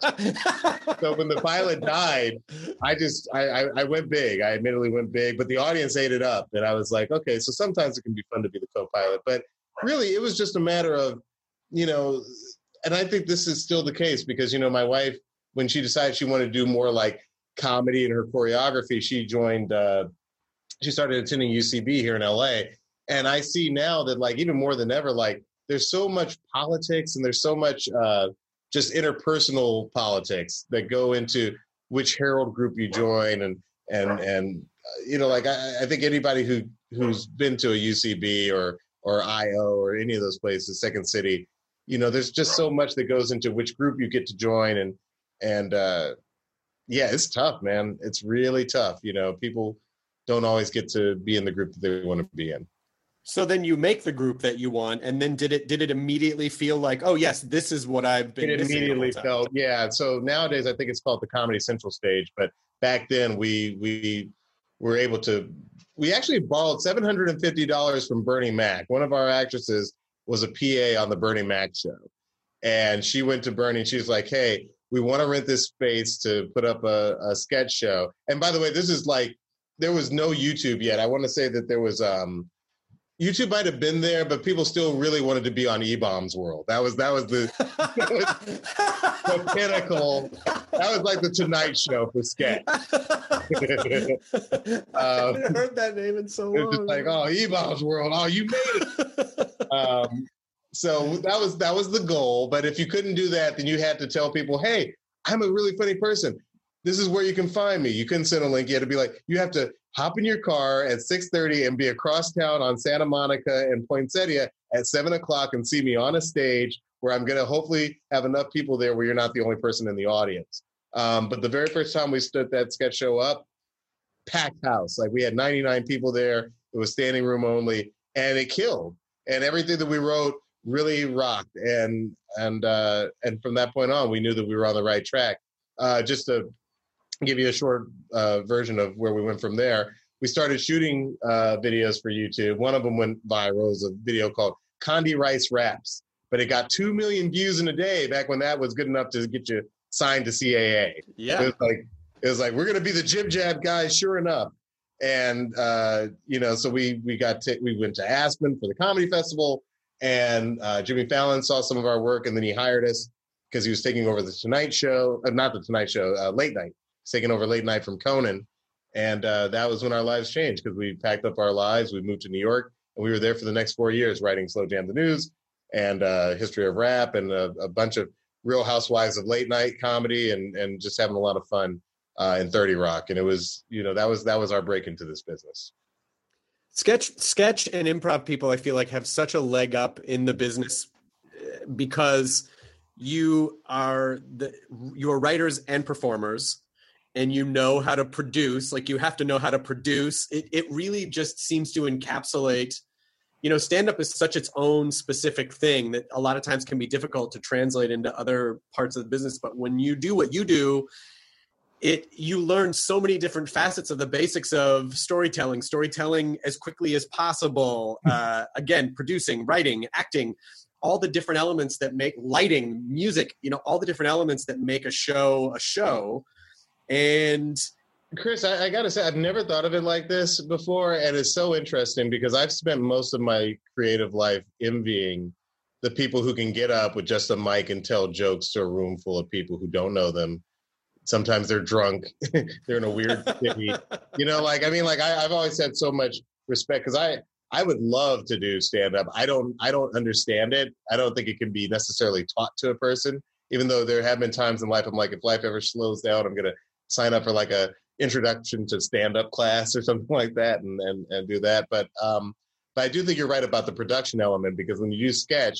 sketch. So when the pilot died, I just, I, I, I went big. I admittedly went big, but the audience ate it up. And I was like, okay, so sometimes it can be fun to be the co-pilot. But really, it was just a matter of, you know, and I think this is still the case because, you know, my wife, when she decided she wanted to do more like comedy in her choreography, she joined, uh, she started attending U C B here in L A. And I see now that like, even more than ever, like there's so much politics and there's so much uh, just interpersonal politics that go into which Herald group you join. And, and, and uh, you know, like I, I think anybody who, who's been to a U C B or, or I O or any of those places, Second City, you know, there's just so much that goes into which group you get to join. And, and uh, yeah, it's tough, man. It's really tough. You know, people don't always get to be in the group that they want to be in. So then you make the group that you want. And then did it, did it immediately feel like, oh yes, this is what I've been It immediately felt, yeah. So nowadays I think it's called the Comedy Central stage, but back then we, we were able to, we actually borrowed seven hundred fifty dollars from Bernie Mac. One of our actresses was a P A on the Bernie Mac show. And she went to Bernie and she was like, hey, we want to rent this space to put up a, a sketch show. And by the way, this is like, there was no YouTube yet. I want to say that there was, um, YouTube might have been there, but people still really wanted to be on E-Bombs World. That was, that was the, that was the pinnacle. That was like the Tonight Show for sketch. um, I haven't heard that name in so long. It was just like, oh, E-Bombs World. Oh, you made it. um, so that was, that was the goal. But if you couldn't do that, then you had to tell people, hey, I'm a really funny person. This is where you can find me. You couldn't send a link. You had to be like, you have to hop in your car at six thirty and be across town on Santa Monica and Poinsettia at seven o'clock and see me on a stage where I'm going to hopefully have enough people there where you're not the only person in the audience. Um, but the very first time we stood that sketch show up, packed house. Like we had ninety-nine people there. It was standing room only, and it killed. And everything that we wrote really rocked. And and uh, and from that point on, we knew that we were on the right track. Uh, just to give you a short uh, version of where we went from there, we started shooting uh, videos for YouTube. One of them went viral. It was a video called Condi Rice Raps, but it got two million views in a day back when that was good enough to get you signed to C A A. Yeah. It was like, it was like, we're going to be the Jib Jab guys, sure enough. And, uh, you know, so we we got to, we went to Aspen for the comedy festival, and uh, Jimmy Fallon saw some of our work, and then he hired us because he was taking over the Tonight Show, uh, not the Tonight Show, uh, Late Night. He's taking over Late Night from Conan. And uh, that was when our lives changed, because we packed up our lives, we moved to New York, and we were there for the next four years writing Slow Jam the News and uh, History of Rap and a, a bunch of Real Housewives of Late Night comedy, and and just having a lot of fun uh, in thirty Rock. And it was, you know, that was that was our break into this business. Sketch, sketch and improv people, I feel like, have such a leg up in the business because you are the you're writers and performers, and you know how to produce. Like, you have to know how to produce. It it really just seems to encapsulate. You know, stand-up is such its own specific thing that a lot of times can be difficult to translate into other parts of the business. But when you do what you do, it you learn so many different facets of the basics of storytelling, storytelling as quickly as possible. Uh, again, producing, writing, acting, all the different elements that make lighting, music, you know, all the different elements that make a show a show. And Chris, I, I got to say, I've never thought of it like this before, and it's so interesting because I've spent most of my creative life envying the people who can get up with just a mic and tell jokes to a room full of people who don't know them. Sometimes they're drunk. They're in a weird city. You know, like, I mean, like, I, I've always had so much respect because I, I would love to do stand-up. I don't, I don't understand it. I don't think it can be necessarily taught to a person, even though there have been times in life I'm like, if life ever slows down, I'm going to sign up for like a introduction to stand-up class or something like that and and, and do that. But um, but I do think you're right about the production element, because when you do sketch,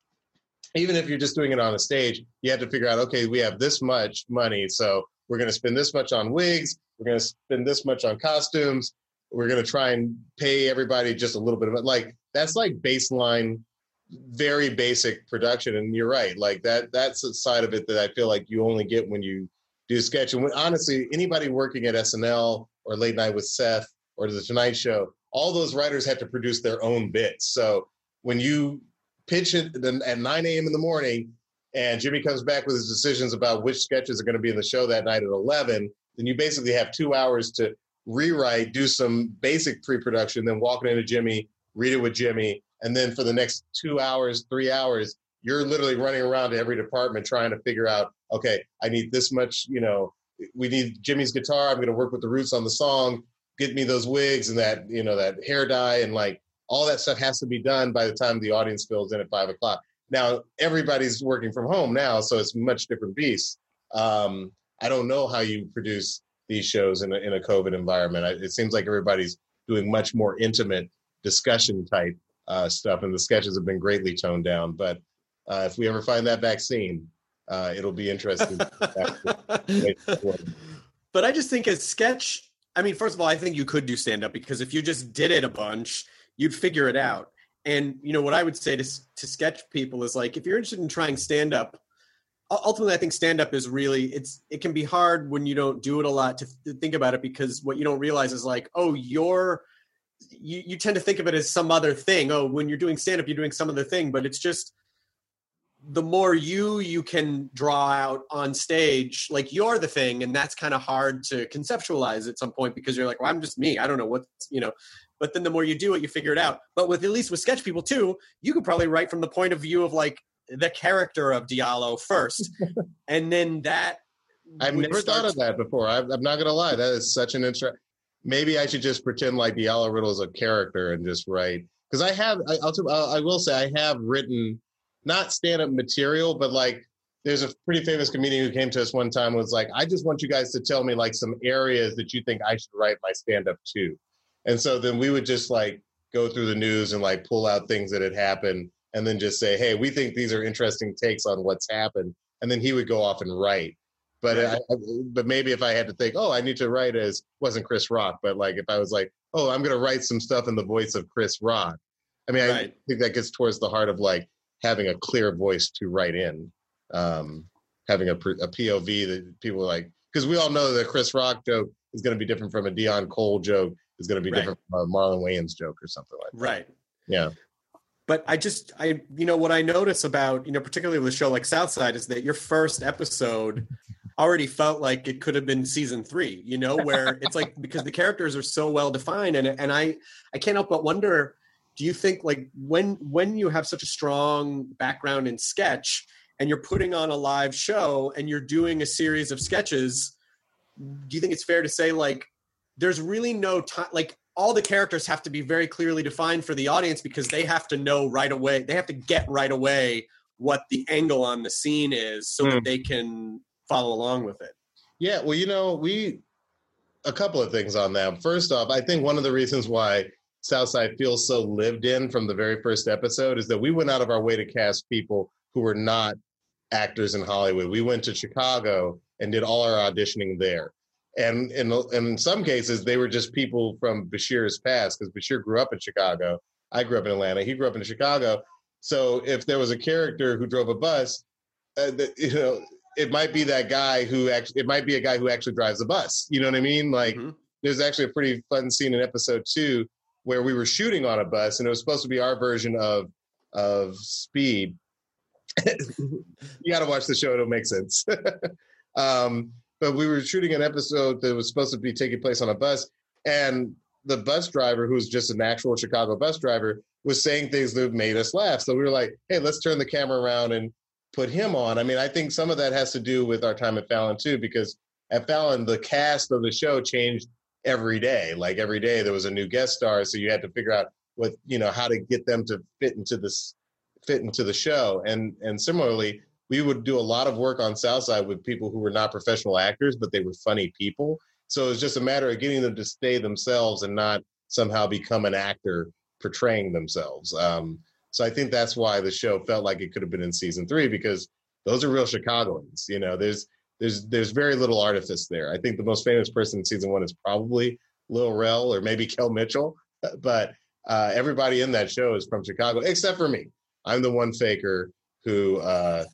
even if you're just doing it on a stage, you have to figure out, okay, we have this much money, so we're going to spend this much on wigs, we're going to spend this much on costumes, we're going to try and pay everybody just a little bit of it. Like, that's like baseline, very basic production. And you're right, like that that's a side of it that I feel like you only get when you do sketch. And when, honestly, anybody working at S N L or Late Night with Seth or The Tonight Show, all those writers have to produce their own bits. So when you pitch it at nine a.m. in the morning and Jimmy comes back with his decisions about which sketches are going to be in the show that night at eleven, then you basically have two hours to rewrite, do some basic pre-production, then walk it into Jimmy, read it with Jimmy, and then for the next two hours, three hours, you're literally running around to every department trying to figure out, okay, I need this much, you know, we need Jimmy's guitar. I'm going to work with the Roots on the song. Get me those wigs and that, you know, that hair dye, and like all that stuff has to be done by the time the audience fills in at five o'clock. Now, everybody's working from home now, so it's a much different beast. Um, I don't know how you produce these shows in a, in a COVID environment. I, it seems like everybody's doing much more intimate discussion type uh, stuff, and the sketches have been greatly toned down. But Uh, if we ever find that vaccine, uh, it'll be interesting. But I just think as sketch, I mean, first of all, I think you could do stand-up, because if you just did it a bunch, you'd figure it out. And, you know, what I would say to, to sketch people is, like, if you're interested in trying stand-up, ultimately I think stand-up is really, it's it can be hard when you don't do it a lot to, to think about it, because what you don't realize is, like, oh, you're, you, you tend to think of it as some other thing. Oh, when you're doing stand-up, you're doing some other thing, but it's just, the more you you can draw out on stage, like, you're the thing, and that's kind of hard to conceptualize at some point, because you're like, well, I'm just me. I don't know what, you know. But then the more you do it, you figure it out. But with at least with sketch people too, you could probably write from the point of view of, like, the character of Diallo first, and then that. I've never start... thought of that before. I'm, I'm not gonna lie. That is such an interest. Maybe I should just pretend like Diallo Riddle is a character and just write, because I have. I, I'll, I will say I have written. Not stand-up material, but like, there's a pretty famous comedian who came to us one time and was like, I just want you guys to tell me like some areas that you think I should write my stand-up to. And so then we would just like go through the news and like pull out things that had happened and then just say, hey, we think these are interesting takes on what's happened. And then he would go off and write. But Right. I, I, but maybe if I had to think, oh, I need to write as wasn't Chris Rock, but like if I was like, oh, I'm going to write some stuff in the voice of Chris Rock. I mean, Right. I think that gets towards the heart of like having a clear voice to write in, um, having a, a P O V that people are like, because we all know that Chris Rock joke is going to be different from a Dion Cole joke, is going to be Right. different from a Marlon Wayans joke or something like that. Right. Yeah. But I just, I, you know, what I notice about, you know, particularly with a show like Southside is that your first episode already felt like it could have been season three, you know, where it's like, because the characters are so well defined. And, and I, I can't help but wonder, do you think like when, when you have such a strong background in sketch and you're putting on a live show and you're doing a series of sketches, do you think it's fair to say like, there's really no time, like, all the characters have to be very clearly defined for the audience because they have to know right away. They have to get right away what the angle on the scene is so mm. that they can follow along with it. Yeah. Well, you know, we, a couple of things on that. First off, I think one of the reasons why Southside feels so lived in from the very first episode is that we went out of our way to cast people who were not actors in Hollywood. We went to Chicago and did all our auditioning there. And in, in some cases, they were just people from Bashir's past, because Bashir grew up in Chicago. I grew up in Atlanta. He grew up in Chicago. So if there was a character who drove a bus, uh, the, you know, it might be that guy who actually, it might be a guy who actually drives a bus. You know what I mean? Like, mm-hmm. There's actually a pretty fun scene in episode two where we were shooting on a bus, and it was supposed to be our version of of Speed. You got to watch the show; it'll make sense. um, But we were shooting an episode that was supposed to be taking place on a bus, and the bus driver, who's just an actual Chicago bus driver, was saying things that made us laugh. So we were like, hey, let's turn the camera around and put him on. I mean, I think some of that has to do with our time at Fallon, too, because at Fallon, the cast of the show changed every day. Like every day there was a new guest star, so you had to figure out what, you know, how to get them to fit into this, fit into the show. And and similarly, we would do a lot of work on Southside with people who were not professional actors, but they were funny people. So it was just a matter of getting them to stay themselves and not somehow become an actor portraying themselves. Um, so I think that's why the show felt like it could have been in season three, because those are real Chicagoans. You know, there's there's there's very little artifice there. I think the most famous person in season one is probably Lil Rel or maybe Kel Mitchell, but uh, everybody in that show is from Chicago, except for me. I'm the one faker who uh,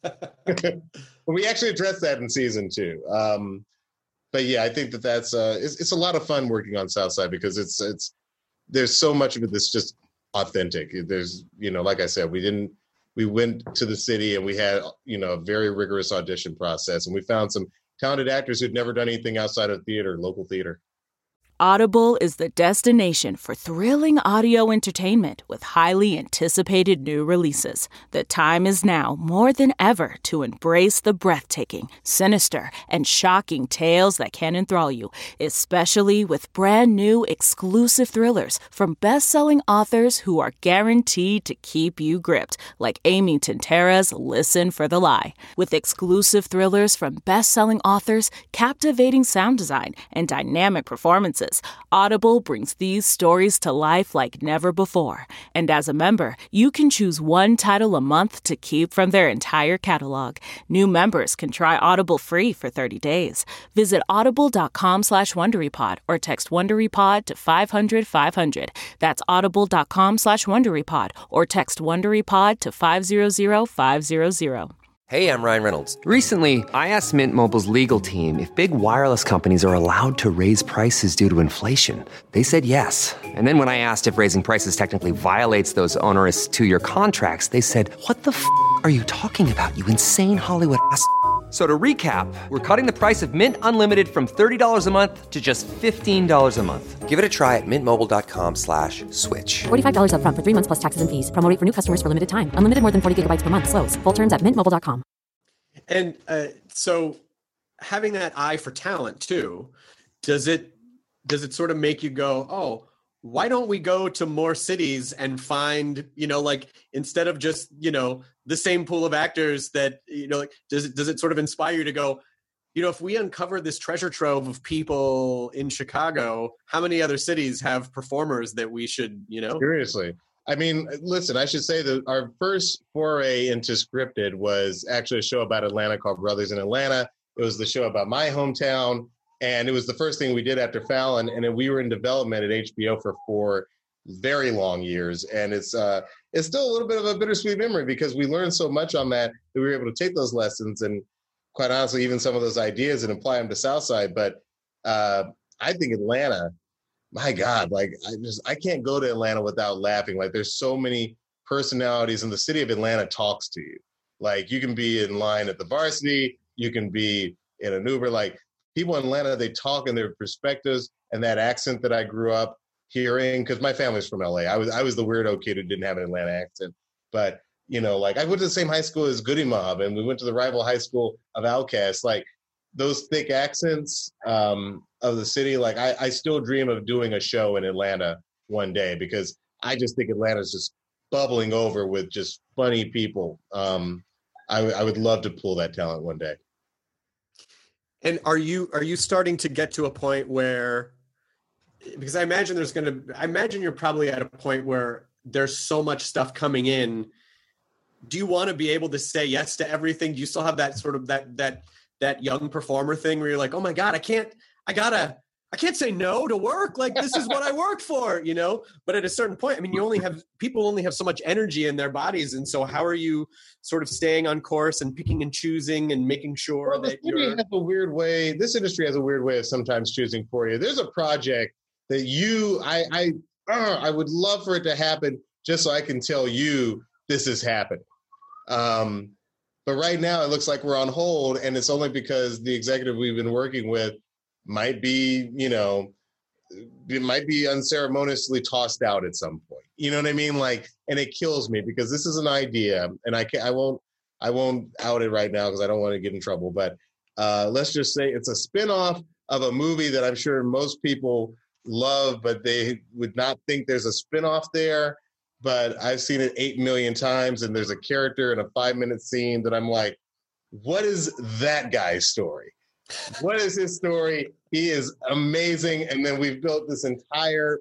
we actually addressed that in season two. Um, but yeah, I think that that's uh, it's, it's a lot of fun working on Southside because it's it's there's so much of it that's just authentic. There's, you know, like I said, we didn't we went to the city and we had, you know, a very rigorous audition process, and we found some talented actors who'd never done anything outside of theater, local theater. Audible is the destination for thrilling audio entertainment with highly anticipated new releases. The time is now more than ever to embrace the breathtaking, sinister, and shocking tales that can enthrall you, especially with brand new exclusive thrillers from best-selling authors who are guaranteed to keep you gripped, like Amy Tintera's Listen for the Lie. With exclusive thrillers from best-selling authors, captivating sound design, and dynamic performances, Audible brings these stories to life like never before. And as a member, you can choose one title a month to keep from their entire catalog. New members can try Audible free for thirty days. Visit audible.com slash WonderyPod or text WonderyPod to five hundred five hundred. That's audible.com slash WonderyPod or text WonderyPod to five hundred five hundred. Hey, I'm Ryan Reynolds. Recently, I asked Mint Mobile's legal team if big wireless companies are allowed to raise prices due to inflation. They said yes. And then when I asked if raising prices technically violates those onerous two-year contracts, they said, what the f*** are you talking about, you insane Hollywood ass f- So to recap, we're cutting the price of Mint Unlimited from thirty dollars a month to just fifteen dollars a month. Give it a try at mintmobile.com slash switch. forty-five dollars up front for three months plus taxes and fees. Promo rate for new customers for limited time. Unlimited more than forty gigabytes per month. Slows full terms at mint mobile dot com. And uh, so having that eye for talent too, does it does it sort of make you go, oh, why don't we go to more cities and find, you know, like instead of just, you know, the same pool of actors that, you know, like, does it, does it sort of inspire you to go, you know, if we uncover this treasure trove of people in Chicago, how many other cities have performers that we should, you know? Seriously. I mean, listen, I should say that our first foray into scripted was actually a show about Atlanta called Brothers in Atlanta. It was the show about my hometown. And it was the first thing we did after Fallon. And then we were in development at H B O for four very long years. And it's uh, it's still a little bit of a bittersweet memory because we learned so much on that that we were able to take those lessons and, quite honestly, even some of those ideas and apply them to Southside. But uh, I think Atlanta, my God, like I just I can't go to Atlanta without laughing. Like there's so many personalities, and the city of Atlanta talks to you. Like you can be in line at the Varsity, you can be in an Uber. Like people in Atlanta, they talk in their perspectives, and that accent that I grew up hearing, because my family's from L A. I was I was the weirdo kid who didn't have an Atlanta accent. But, you know, like I went to the same high school as Goody Mob, and we went to the rival high school of Outkast. Like those thick accents um, of the city, like I, I still dream of doing a show in Atlanta one day because I just think Atlanta's just bubbling over with just funny people. Um, I, w- I would love to pull that talent one day. And are you are you starting to get to a point where, because I imagine there's going to, I imagine you're probably at a point where there's so much stuff coming in. Do you want to be able to say yes to everything? Do you still have that sort of that that that young performer thing where you're like, oh my God, I can't, I gotta, I can't say no to work. Like this is what I work for, you know? But at a certain point, I mean, you only have, people only have so much energy in their bodies. And so how are you sort of staying on course and picking and choosing and making sure well, that you're... Has a weird way, this industry has a weird way of sometimes choosing for you. There's a project that you, I, I, uh, I would love for it to happen just so I can tell you this is happening. Um, but right now it looks like we're on hold, and it's only because the executive we've been working with might be, you know, it might be unceremoniously tossed out at some point. You know what I mean? Like, and it kills me because this is an idea, and I can't, I won't, I won't out it right now because I don't want to get in trouble. But uh, let's just say it's a spinoff of a movie that I'm sure most people love, but they would not think there's a spinoff there. But I've seen it eight million times, and there's a character in a five-minute scene that I'm like, what is that guy's story? What is his story? He is amazing. And then we've built this entire,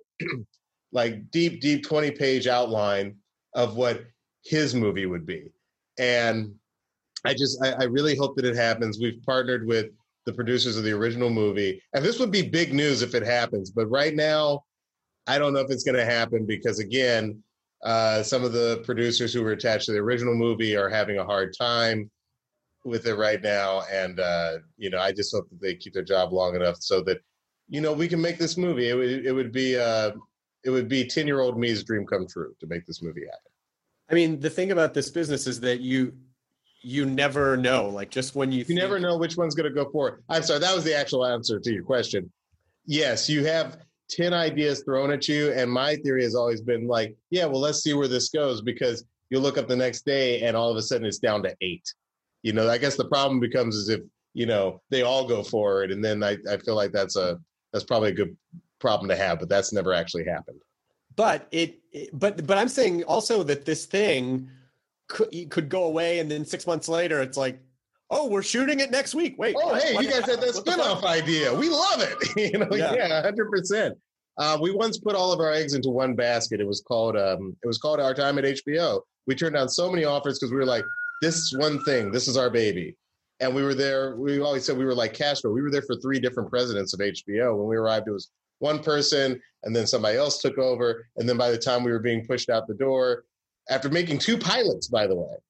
like, deep, deep twenty-page outline of what his movie would be. And I just, I, I really hope that it happens. We've partnered with the producers of the original movie. And this would be big news if it happens. But right now, I don't know if it's going to happen because, again, uh, some of the producers who were attached to the original movie are having a hard time with it right now. And, uh, you know, I just hope that they keep their job long enough so that, you know, we can make this movie. It would, it would be, uh, it would be ten-year-old me's dream come true to make this movie happen. I mean, the thing about this business is that you, you never know, like just when you, you think... never know which one's going to go forward. I'm sorry. That was the actual answer to your question. Yes, you have ten ideas thrown at you. And my theory has always been like, yeah, well, let's see where this goes, because you look up the next day and all of a sudden it's down to eight. You know, I guess the problem becomes is if, you know, they all go for it. And then I, I feel like that's a, that's probably a good problem to have, but that's never actually happened. But it, it but, but I'm saying also that this thing could, could go away. And then six months later, it's like, oh, we're shooting it next week. Wait. Oh, what, hey, what, you guys had that spinoff idea. We love it. You know, yeah, yeah one hundred percent. Uh, we once put all of our eggs into one basket. It was called, um, it was called Our Time at H B O. We turned down so many offers because we were like, this is one thing. This is our baby. And we were there. We always said we were like Castro. We were there for three different presidents of H B O. When we arrived, it was one person, and then somebody else took over. And then by the time we were being pushed out the door, after making two pilots, by the way,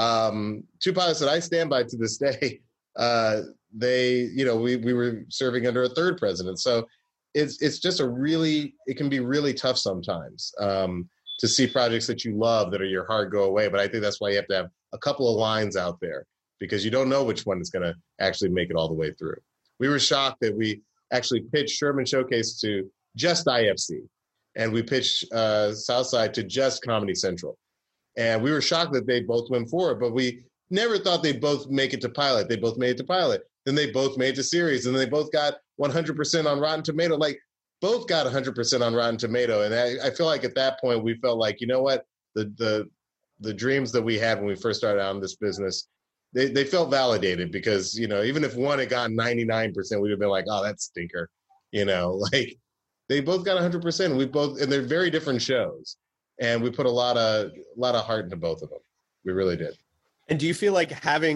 um, two pilots that I stand by to this day, uh, they, you know, we, we were serving under a third president. So it's, it's just a really, it can be really tough sometimes um, to see projects that you love that are your heart go away. But I think that's why you have to have a couple of lines out there, because you don't know which one is going to actually make it all the way through. We were shocked that we actually pitched Sherman Showcase to just I F C, and we pitched uh, Southside to just Comedy Central. And we were shocked that they both went forward, but we never thought they'd both make it to pilot. They both made it to pilot. Then they both made it to series, and they both got one hundred percent on Rotten Tomato. Like, both got one hundred percent on Rotten Tomato. And I, I feel like at that point, we felt like, you know what, the the the dreams that we had when we first started out in this business, they, they felt validated, because, you know, even if one had gotten ninety-nine percent, we'd have been like, oh, that's stinker. You know, like, they both got one hundred percent. We both, and they're very different shows. And we put a lot of a lot of heart into both of them. We really did. And do you feel like having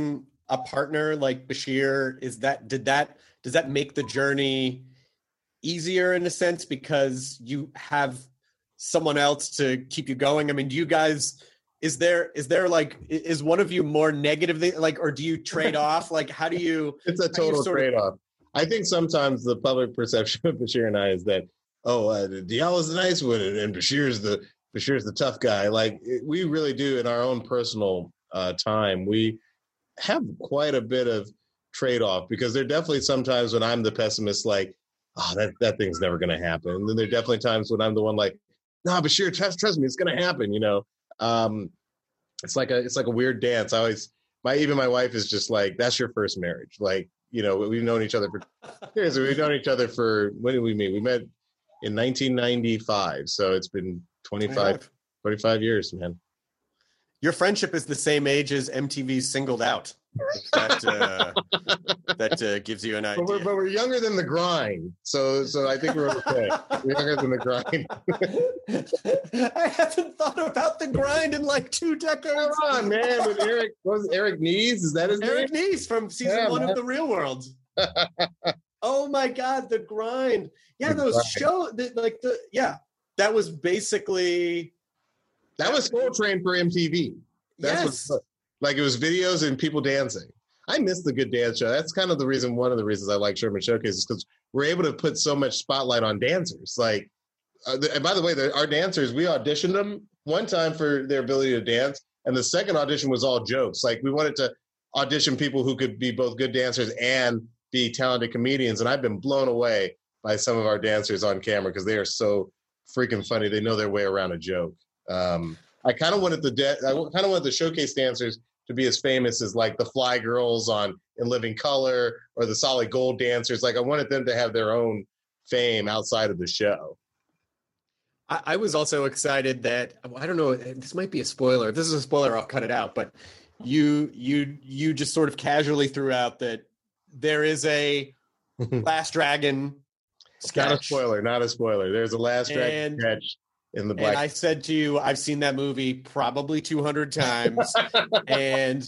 a partner like Bashir, is that did that does that make the journey easier in a sense because you have someone else to keep you going? I mean, do you guys is there is there like is one of you more negative than, like, or do you trade off? Like, how do you? It's a total trade off. Of... I think sometimes the public perception of Bashir and I is that, oh, uh, Diallo's the nice one and Bashir's the Bashir's the tough guy. Like, we really do in our own personal uh, time. We have quite a bit of trade off because there are definitely sometimes when I'm the pessimist, like, oh, that, that thing's never going to happen. And then there are definitely times when I'm the one like, no, Bashir, trust, trust me, it's going to happen. You know, um, it's like a, it's like a weird dance. I always, my, even my wife is just like, that's your first marriage. Like, you know, we've known each other for, seriously, we've known each other for, when did we meet? We met in nineteen ninety-five. So it's been twenty-five, twenty-five years, man. Your friendship is the same age as M T V's Singled Out. That uh, that uh, gives you an idea. But we're, but we're younger than the grind, so so I think we're okay. We're younger than the grind. I haven't thought about the grind in like two decades. Come on, man! With Eric, what was it, Eric Nees? Is that his Eric name? Eric Nees from season yeah, one man. of The Real World. Oh my God, the grind! Yeah, the those shows, like the yeah, that was basically that was Soul Train for M T V. That's yes. What, like it was videos and people dancing. I miss the good dance show. That's kind of the reason, one of the reasons I like Sherman Showcase is because we're able to put so much spotlight on dancers. Like, uh, and by the way, the, our dancers, we auditioned them one time for their ability to dance. And the second audition was all jokes. Like, we wanted to audition people who could be both good dancers and be talented comedians. And I've been blown away by some of our dancers on camera because they are so freaking funny. They know their way around a joke. Um, I kind of wanted the de- I kind of wanted the showcase dancers to be as famous as like the Fly Girls on In Living Color or the Solid Gold dancers. Like, I wanted them to have their own fame outside of the show. I, I was also excited that, I don't know, this might be a spoiler. If this is a spoiler, I'll cut it out. But you you you just sort of casually threw out that there is a Last Dragon sketch. Not a spoiler, not a spoiler. There's a Last Dragon and, sketch. In the black. And I said to you, I've seen that movie probably two hundred times. And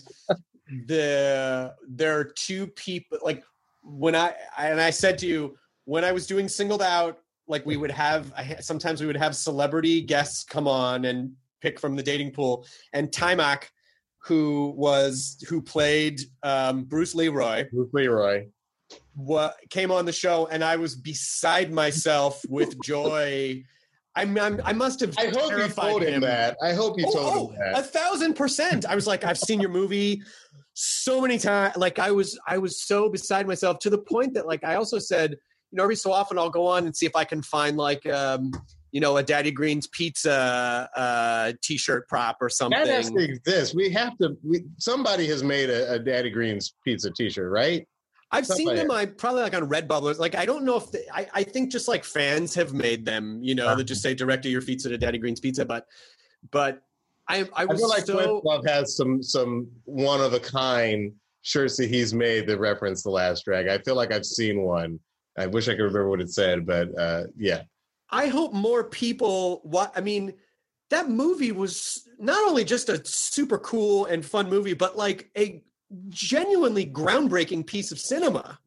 the there are two people, like when I, and I said to you, when I was doing Singled Out, like we would have, sometimes we would have celebrity guests come on and pick from the dating pool. And Taimak, who was, who played um, Bruce Leroy. Bruce Leroy. What, came on the show, and I was beside myself with joy. I'm, I'm, I must have. I hope you told him, him that. I hope you oh, told oh, him that. A thousand percent. I was like, I've seen your movie so many times. Like, I was, I was so beside myself to the point that, like, I also said, you know, every so often I'll go on and see if I can find like, um, you know, a Daddy Green's Pizza uh, T-shirt prop or something. That has to exist. We have to. We, somebody has made a, a Daddy Green's Pizza T-shirt, right? I've seen them. I probably like on Redbubble. Like, I don't know if they, I, I think just like fans have made them, you know, that just say direct to your feet to Daddy Green's Pizza. But, but I, I was I feel like so. Questlove has some, some one of a kind shirts that he's made that reference The Last Drag. I feel like I've seen one. I wish I could remember what it said, but uh, yeah. I hope more people, what, I mean, that movie was not only just a super cool and fun movie, but like a genuinely groundbreaking piece of cinema.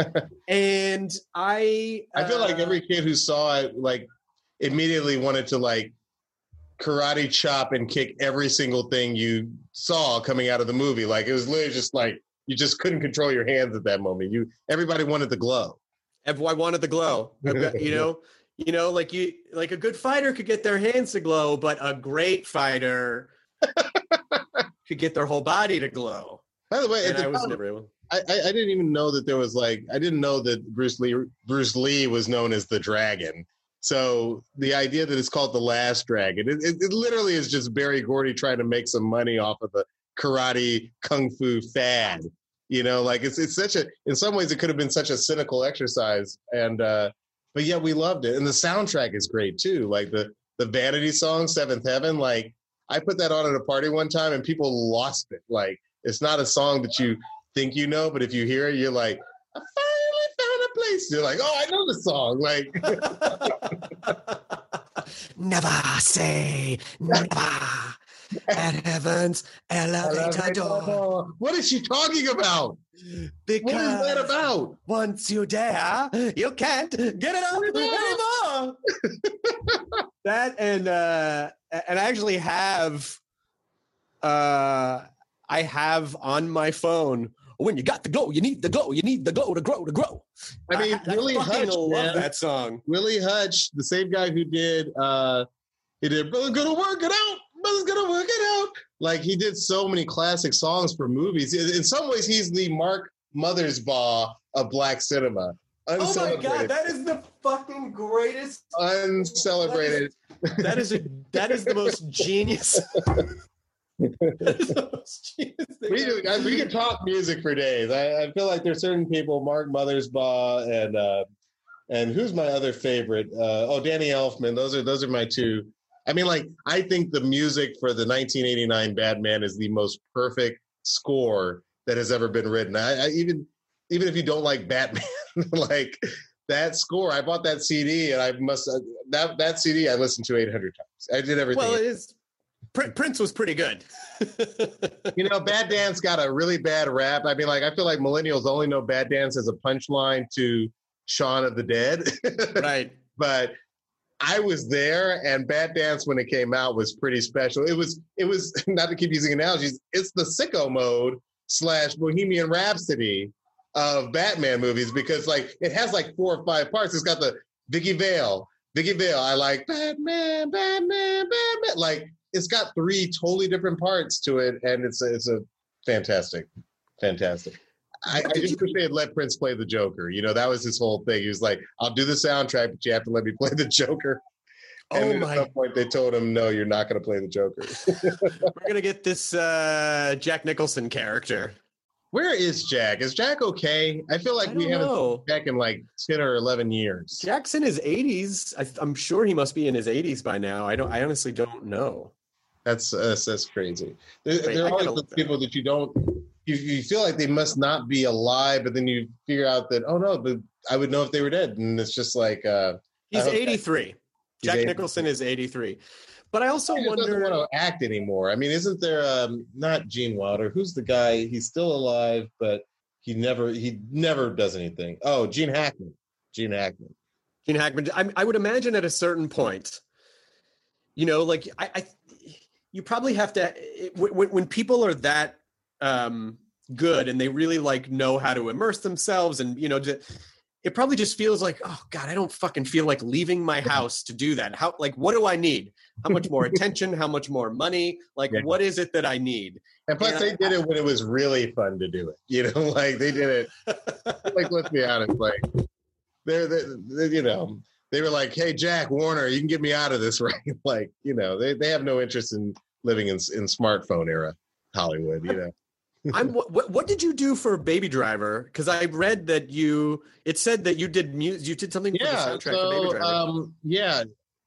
And I I feel uh, like every kid who saw it like immediately wanted to like karate chop and kick every single thing you saw coming out of the movie. Like, it was literally just like you just couldn't control your hands at that moment. You everybody wanted the glow. Everyone wanted the glow. You know, you know, like you like a good fighter could get their hands to glow, but a great fighter could get their whole body to glow. By the way, and the I was time, never able. I, I didn't even know that there was like I didn't know that Bruce Lee Bruce Lee was known as the Dragon. So the idea that it's called The Last Dragon, it, it, it literally is just Berry Gordy trying to make some money off of the karate kung fu fad. You know, like it's it's such a in some ways it could have been such a cynical exercise, and uh, but yet we loved it, and the soundtrack is great too. Like the the Vanity song Seventh Heaven, like I put that on at a party one time, and people lost it. Like, it's not a song that you think you know, but if you hear it, you're like, I finally found a place. You're like, oh, I know the song. Like, never say never. at heaven's elevator door. What is she talking about? Because what is that about? Once you dare, you can't get it up anymore. That and uh, and I actually have, uh, I have on my phone. When you got the glow, you need the glow. You need the glow to grow to grow. I mean, I, I Willie Hutch, love man. that song. Willie Hutch, the same guy who did, uh, he did, brother's gonna work it out. Brother's gonna work it out. Like, he did so many classic songs for movies. In some ways, he's the Mark Mothersbaugh of black cinema. Oh my God, that is the fucking greatest. Uncelebrated. That is, that is, a, that is the most genius. That is the most genius thing. We, do, I, we can talk music for days. I, I feel like there's certain people, Mark Mothersbaugh and uh, and who's my other favorite? Uh, oh, Danny Elfman. Those are those are my two. I mean, like, I think the music for the nineteen eighty-nine Batman is the most perfect score that has ever been written. I, I even even if you don't like Batman, like that score, I bought that C D and I must that that C D I listened to eight hundred times. I did everything. Well, it is. Prince was pretty good. You know, Bad Dance got a really bad rap. I mean, like, I feel like millennials only know Bad Dance as a punchline to Shaun of the Dead. Right. But I was there, and Bad Dance, when it came out, was pretty special. It was, it was not to keep using analogies, it's the sicko mode slash Bohemian Rhapsody of Batman movies, because, like, it has like four or five parts. It's got the Vicky Vale, Vicky Vale. I like Batman, Batman, Batman. Like, it's got three totally different parts to it, and it's a, it's a fantastic, fantastic. I, I just wish they had let Prince play the Joker. You know, that was his whole thing. He was like, "I'll do the soundtrack, but you have to let me play the Joker." And oh then my. At some point, they told him, "No, you're not going to play the Joker." We're gonna get this uh, Jack Nicholson character. Where is Jack? Is Jack okay? I feel like I we haven't know. seen Jack in like ten or eleven years. Jack's in his eighties. I, I'm sure he must be in his eighties by now. I don't. I honestly don't know. That's uh, that's crazy. There, Wait, there I are always gotta those look people that you don't. You, you feel like they must not be alive, but then you figure out that, oh no, but I would know if they were dead, and it's just like uh, He's I hope eighty-three. Jack, Jack he's Nicholson is eighty-three. But I also he just doesn't wonder. want to act anymore. I mean, isn't there um, not Gene Wilder? Who's the guy? He's still alive, but he never he never does anything. Oh, Gene Hackman. Gene Hackman. Gene Hackman. I, I would imagine at a certain point, you know, like I, I you probably have to it, when, when people are that um, good and they really like know how to immerse themselves, and you know, to, it probably just feels like, oh God, I don't fucking feel like leaving my house to do that. How, like, what do I need? How much more attention? How much more money? Like, yeah. What is it that I need? And plus, and they I, did it when it was really fun to do it. You know, like they did it. Like, let's be honest, like they're, they're, they're, you know, they were like, "Hey, Jack Warner, you can get me out of this, right?" Like, you know, they they have no interest in living in in smartphone era Hollywood. You know. I'm what, what did you do for Baby Driver? Because I read that you it said that you did mu- you did something yeah, for the soundtrack so, for Baby Driver. Um, yeah,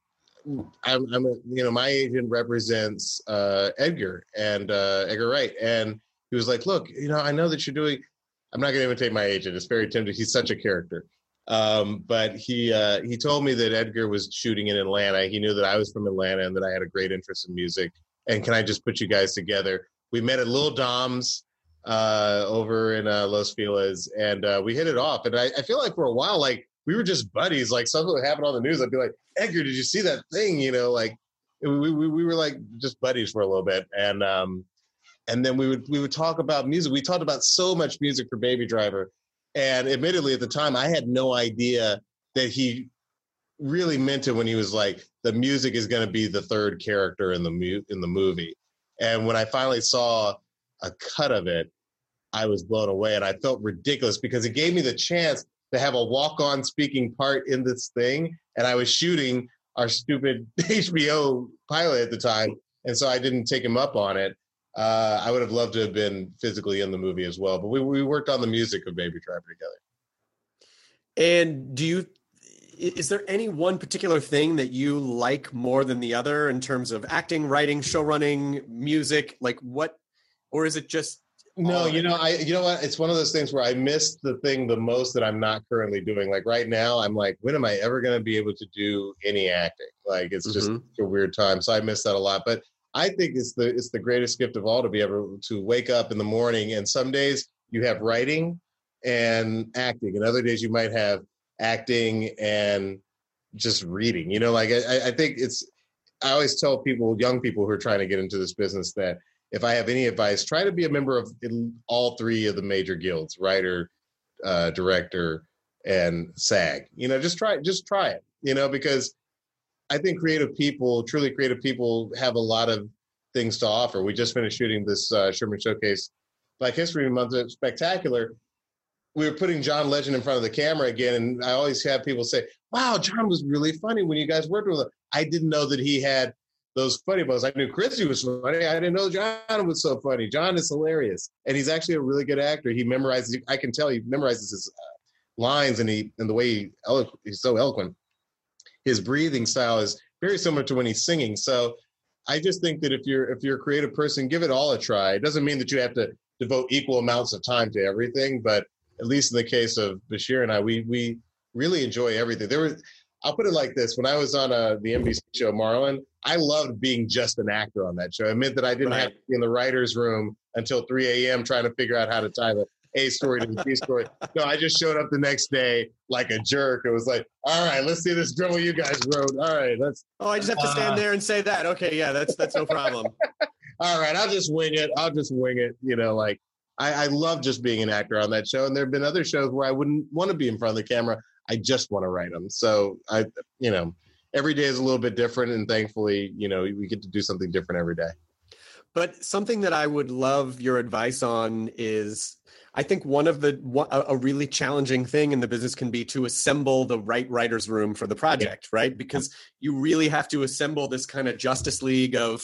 I'm, I'm a, you know, my agent represents uh, Edgar and uh, Edgar Wright, and he was like, "Look, you know, I know that you're doing." I'm not going to imitate my agent. It's very tempting. He's such a character, um, but he uh, he told me that Edgar was shooting in Atlanta. He knew that I was from Atlanta and that I had a great interest in music. And can I just put you guys together? We met at Lil Dom's uh over in uh Los Feliz, and uh we hit it off, and I, I feel like for a while, like we were just buddies. Like something would happen on the news, I'd be like, "Edgar, did you see that thing?" You know, like we we, we were like just buddies for a little bit, and um and then we would we would talk about music. We talked about so much music for Baby Driver, and admittedly at the time I had no idea that he really meant it when he was like, the music is going to be the third character in the mu- in the movie. And when I finally saw a cut of it, I was blown away, and I felt ridiculous because it gave me the chance to have a walk-on speaking part in this thing, and I was shooting our stupid H B O pilot at the time, and so I didn't take him up on it. Uh, I would have loved to have been physically in the movie as well, but we, we worked on the music of Baby Driver together. And do you, is there any one particular thing that you like more than the other in terms of acting, writing, show running, music? Like what? Or is it just no? You know, I you know what? It's one of those things where I miss the thing the most that I'm not currently doing. Like right now, I'm like, when am I ever going to be able to do any acting? Like it's just mm-hmm. a weird time. So I miss that a lot. But I think it's the it's the greatest gift of all to be able to wake up in the morning, and some days you have writing and acting, and other days you might have acting and just reading. You know, like I, I think it's. I always tell people, young people who are trying to get into this business, that if I have any advice, try to be a member of all three of the major guilds: writer, uh, director, and SAG. You know, just try just try it. You know, because I think creative people, truly creative people, have a lot of things to offer. We just finished shooting this uh, Sherman Showcase Black History Month Spectacular. We were putting John Legend in front of the camera again, and I always have people say, wow, John was really funny when you guys worked with him. I didn't know that he had those funny bones. I knew Chrissy was funny. I didn't know John was so funny. John is hilarious, and he's actually a really good actor. He memorizes, I can tell he memorizes his uh, lines, and he and the way he elo- he's so eloquent. His breathing style is very similar to when he's singing. So I just think that if you're if you're a creative person, give it all a try. It doesn't mean that you have to devote equal amounts of time to everything, but at least in the case of Bashir and I, we we really enjoy everything. There was, I'll put it like this: when I was on uh, the N B C show Marlon, I loved being just an actor on that show. It meant that I didn't right. have to be in the writer's room until three a.m. trying to figure out how to tie the A story to the B story. No, I just showed up the next day like a jerk. It was like, all right, let's see this drama you guys wrote. All right, let's. Oh, I just have to stand uh, there and say that. Okay, yeah, that's that's no problem. All right, I'll just wing it. I'll just wing it. You know, like I, I love just being an actor on that show. And there have been other shows where I wouldn't want to be in front of the camera. I just want to write them. So I, you know, every day is a little bit different, and thankfully, you know, we get to do something different every day. But something that I would love your advice on is, I think one of the a really challenging thing in the business can be to assemble the right writer's room for the project, right? Because you really have to assemble this kind of Justice League of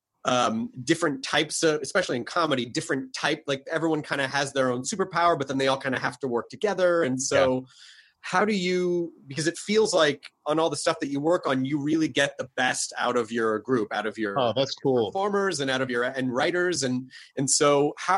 um, different types of, especially in comedy, different type, like everyone kind of has their own superpower, but then they all kind of have to work together. And so yeah. How do you, because it feels like on all the stuff that you work on, you really get the best out of your group, out of your, oh, that's cool. performers and out of your and writers. And, and so how,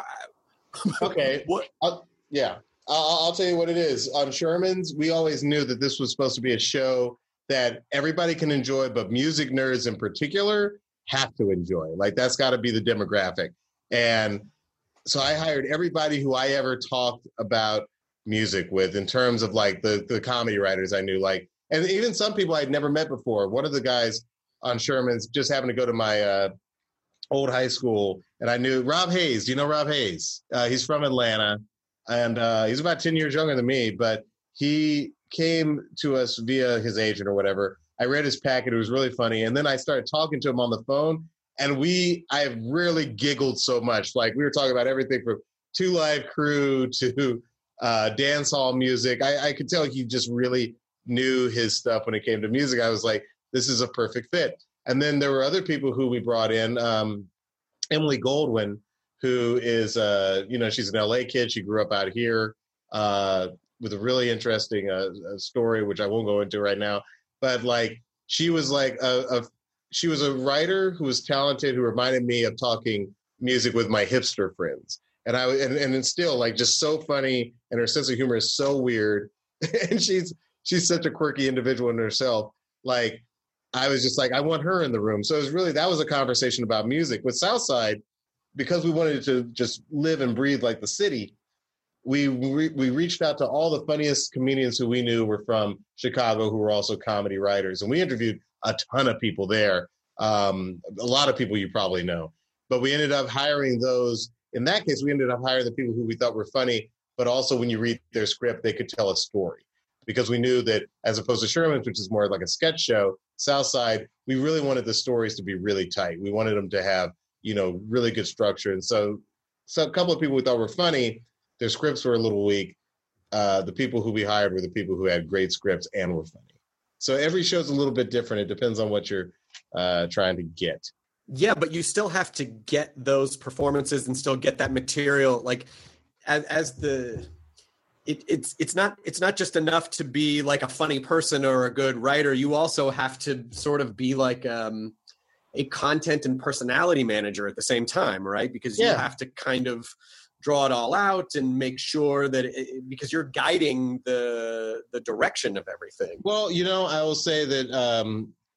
okay. what? I'll, yeah. I'll, I'll tell you what it is. On Sherman's, we always knew that this was supposed to be a show that everybody can enjoy, but music nerds in particular have to enjoy. Like, that's got to be the demographic. And so I hired everybody who I ever talked about music with, in terms of like the, the comedy writers I knew, like, and even some people I'd never met before. One of the guys on Sherman's just happened to go to my uh, old high school, and I knew Rob Hayes. Do you know Rob Hayes? Uh, he's from Atlanta, and uh, he's about ten years younger than me, but he came to us via his agent or whatever. I read his packet. It was really funny. And then I started talking to him on the phone, and we, I have rarely giggled so much. Like, we were talking about everything from Two Live Crew to uh, dance hall music. I, I could tell he just really knew his stuff when it came to music. I was like, this is a perfect fit. And then there were other people who we brought in. Um, Emily Goldwyn, who is, uh, you know, she's an L A kid. She grew up out here uh, with a really interesting uh, story, which I won't go into right now. But like, she was like a, a, she was a writer who was talented, who reminded me of talking music with my hipster friends. And I and, and it's still like just so funny, and her sense of humor is so weird. And she's she's such a quirky individual in herself. Like, I was just like, I want her in the room. So it was really, that was a conversation about music. With Southside, because we wanted to just live and breathe like the city, we re- we reached out to all the funniest comedians who we knew were from Chicago, who were also comedy writers. And we interviewed a ton of people there. Um, a lot of people you probably know. But we ended up hiring those. In that case, we ended up hiring the people who we thought were funny, but also when you read their script, they could tell a story. Because we knew that, as opposed to Sherman's, which is more like a sketch show, Southside, we really wanted the stories to be really tight. We wanted them to have, you know, really good structure. And so, so a couple of people we thought were funny, their scripts were a little weak. Uh, the people who we hired were the people who had great scripts and were funny. So every show's a little bit different. It depends on what you're uh, trying to get. Yeah, but you still have to get those performances and still get that material. Like, as, as the, it, it's it's not it's not just enough to be like a funny person or a good writer. You also have to sort of be like um, a content and personality manager at the same time, right? Because you yeah. have to kind of draw it all out and make sure that it, because you're guiding the the direction of everything. Well, you know, I will say that. Um,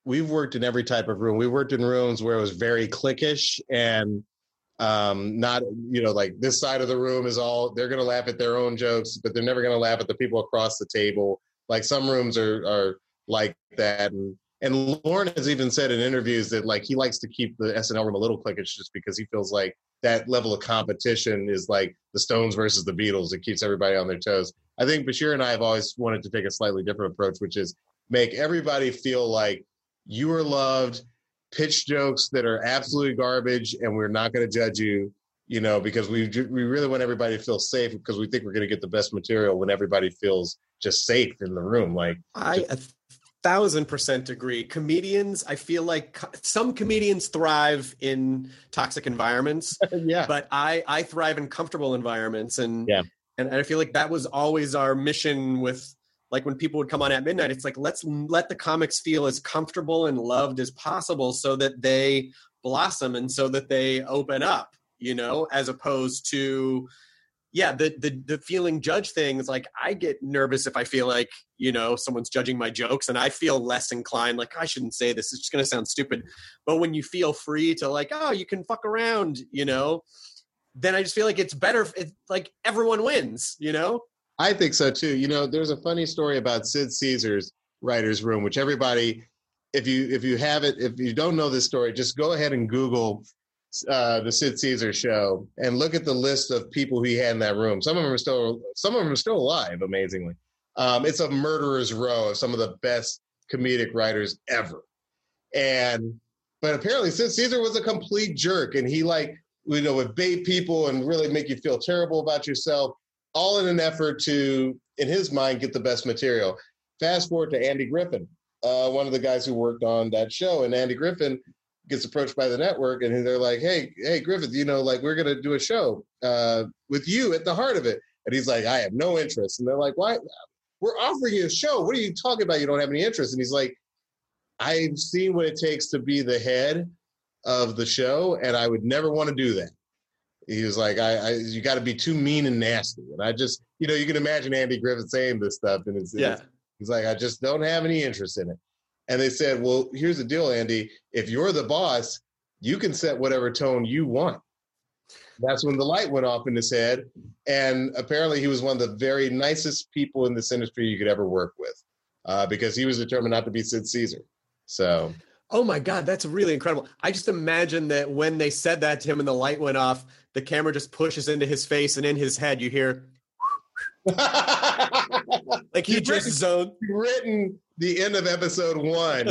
we've worked in every type of room. We worked in rooms where it was very cliquish and um, not, you know, like this side of the room is all, they're going to laugh at their own jokes, but they're never going to laugh at the people across the table. Like some rooms are, are like that. And, and Lorne has even said in interviews that like he likes to keep the S N L room a little cliquish just because he feels like that level of competition is like the Stones versus the Beatles. It keeps everybody on their toes. I think Bashir and I have always wanted to take a slightly different approach, which is make everybody feel like you are loved, pitch jokes that are absolutely garbage, and we're not going to judge you, you know, because we we really want everybody to feel safe because we think we're going to get the best material when everybody feels just safe in the room. Like I a thousand percent agree. Comedians, I feel like co- some comedians thrive in toxic environments. Yeah, but I I thrive in comfortable environments, and yeah, and I feel like that was always our mission with. Like when people would come on at midnight, it's like, let's let the comics feel as comfortable and loved as possible so that they blossom and so that they open up, you know, as opposed to, yeah, the, the, the feeling judge thing is like, I get nervous if I feel like, you know, someone's judging my jokes and I feel less inclined, like I shouldn't say this. It's just going to sound stupid. But when you feel free to like, oh, you can fuck around, you know, then I just feel like it's better. It's like everyone wins, you know? I think so too. You know, there's a funny story about Sid Caesar's writer's room, which everybody, if you if you have it, if you don't know this story, just go ahead and Google uh, the Sid Caesar show and look at the list of people he had in that room. Some of them are still, some of them are still alive, amazingly. Um, it's a murderer's row of some of the best comedic writers ever. And but apparently Sid Caesar was a complete jerk, and he like you know would bait people and really make you feel terrible about yourself. All in an effort to, in his mind, get the best material. Fast forward to Andy Griffin, uh, one of the guys who worked on that show. And Andy Griffin gets approached by the network, and they're like, hey, hey, Griffin, you know, like, we're going to do a show uh, with you at the heart of it. And he's like, I have no interest. And they're like, why? We're offering you a show. What are you talking about? You don't have any interest. And he's like, I've seen what it takes to be the head of the show, and I would never want to do that. He was like, I, I you got to be too mean and nasty. And I just, you know, you can imagine Andy Griffith saying this stuff. And it's, yeah. it's, he's like, I just don't have any interest in it. And they said, well, here's the deal, Andy. If you're the boss, you can set whatever tone you want. That's when the light went off in his head. And apparently he was one of the very nicest people in this industry you could ever work with uh, because he was determined not to be Sid Caesar. So... Oh my God, that's really incredible. I just imagine that when they said that to him and the light went off, the camera just pushes into his face and in his head you hear like he just written, zoned. Written the end of episode one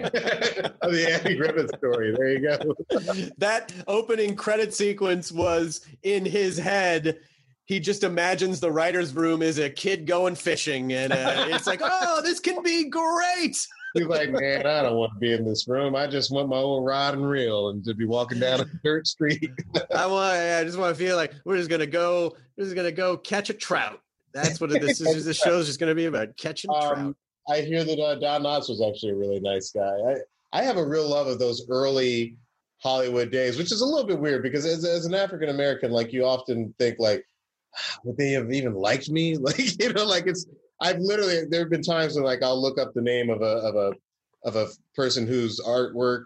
of the Andy Griffith story. There you go. That opening credit sequence was in his head. He just imagines the writer's room is a kid going fishing and uh, it's like, oh, this can be great. He's like, man, I don't want to be in this room. I just want my old rod and reel and to be walking down a dirt street. I want. I just want to feel like we're just gonna go. We're just gonna go catch a trout. That's what this is. This show's just gonna be about catching um, trout. I hear that uh, Don Knotts was actually a really nice guy. I, I have a real love of those early Hollywood days, which is a little bit weird because as, as an African American, like you often think like, would they have even liked me? Like you know, like it's. I've literally, there have been times when like I'll look up the name of a of a of a person whose artwork,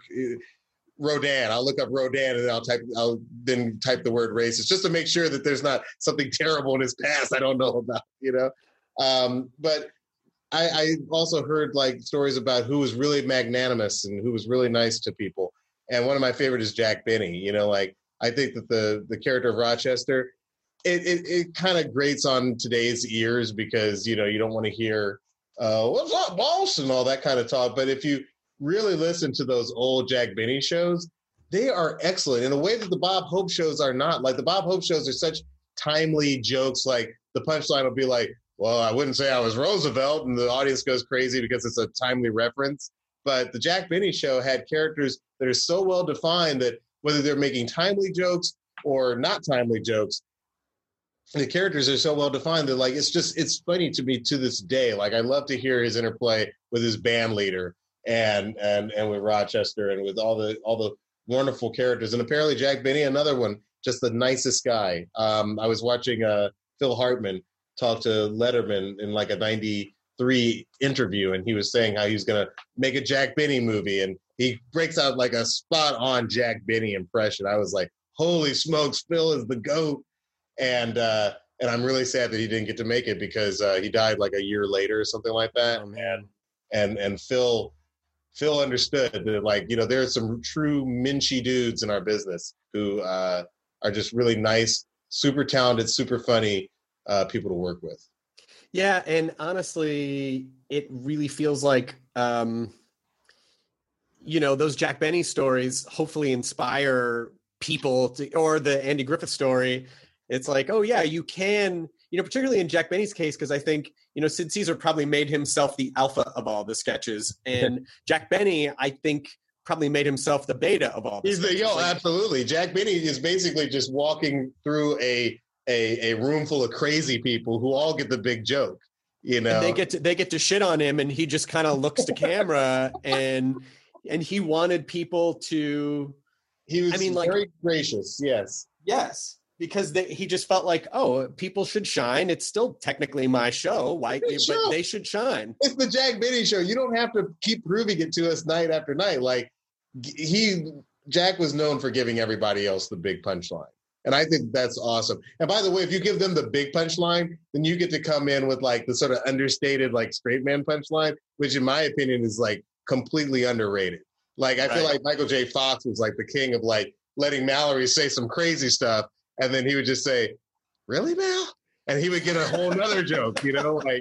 Rodin. I'll look up Rodin and then I'll type I'll then type the word racist just to make sure that there's not something terrible in his past I don't know about, you know. Um, but I, I also heard like stories about who was really magnanimous and who was really nice to people. And one of my favorite is Jack Benny. You know, like I think that the the character of Rochester. It, it, it kind of grates on today's ears because, you know, you don't want to hear, uh, what's up, boss, and all that kind of talk. But if you really listen to those old Jack Benny shows, they are excellent in a way that the Bob Hope shows are not. Like the Bob Hope shows are such timely jokes. Like the punchline will be like, well, I wouldn't say I was Roosevelt. And the audience goes crazy because it's a timely reference. But the Jack Benny show had characters that are so well defined that whether they're making timely jokes or not timely jokes, the characters are so well defined that like it's just it's funny to me to this day. Like I love to hear his interplay with his band leader and and and with Rochester and with all the all the wonderful characters. And apparently Jack Benny, another one, just the nicest guy. Um, I was watching uh, Phil Hartman talk to Letterman in like a three interview, and he was saying how he was going to make a Jack Benny movie, and he breaks out like a spot on Jack Benny impression. I was like, holy smokes, Phil is the GOAT. And uh, and I'm really sad that he didn't get to make it because uh, he died like a year later or something like that. Oh, man. And and Phil Phil understood that, like, you know, there are some true Minchy dudes in our business who uh, are just really nice, super talented, super funny uh, people to work with. Yeah, and honestly, it really feels like, um, you know, those Jack Benny stories hopefully inspire people to, or the Andy Griffith story. It's like, oh, yeah, you can, you know, particularly in Jack Benny's case, because I think, you know, Sid Caesar probably made himself the alpha of all the sketches. And Jack Benny, I think, probably made himself the beta of all the He's sketches. the, yo, like, absolutely. Jack Benny is basically just walking through a, a, a room full of crazy people who all get the big joke, you know. And they get to, they get to shit on him, and he just kind of looks to camera, and and he wanted people to. He was I mean, very like, gracious, yes. Yes. Because they, he just felt like, oh, people should shine. It's still technically my show. Why? But show. They should shine. It's the Jack Benny show. You don't have to keep proving it to us night after night. Like he, Jack was known for giving everybody else the big punchline. And I think that's awesome. And by the way, if you give them the big punchline, then you get to come in with like the sort of understated, like straight man punchline, which in my opinion is like completely underrated. Like, I feel Right. like Michael J. Fox was like the king of like letting Mallory say some crazy stuff. And then he would just say, really, Mal? And he would get a whole nother joke, you know, like,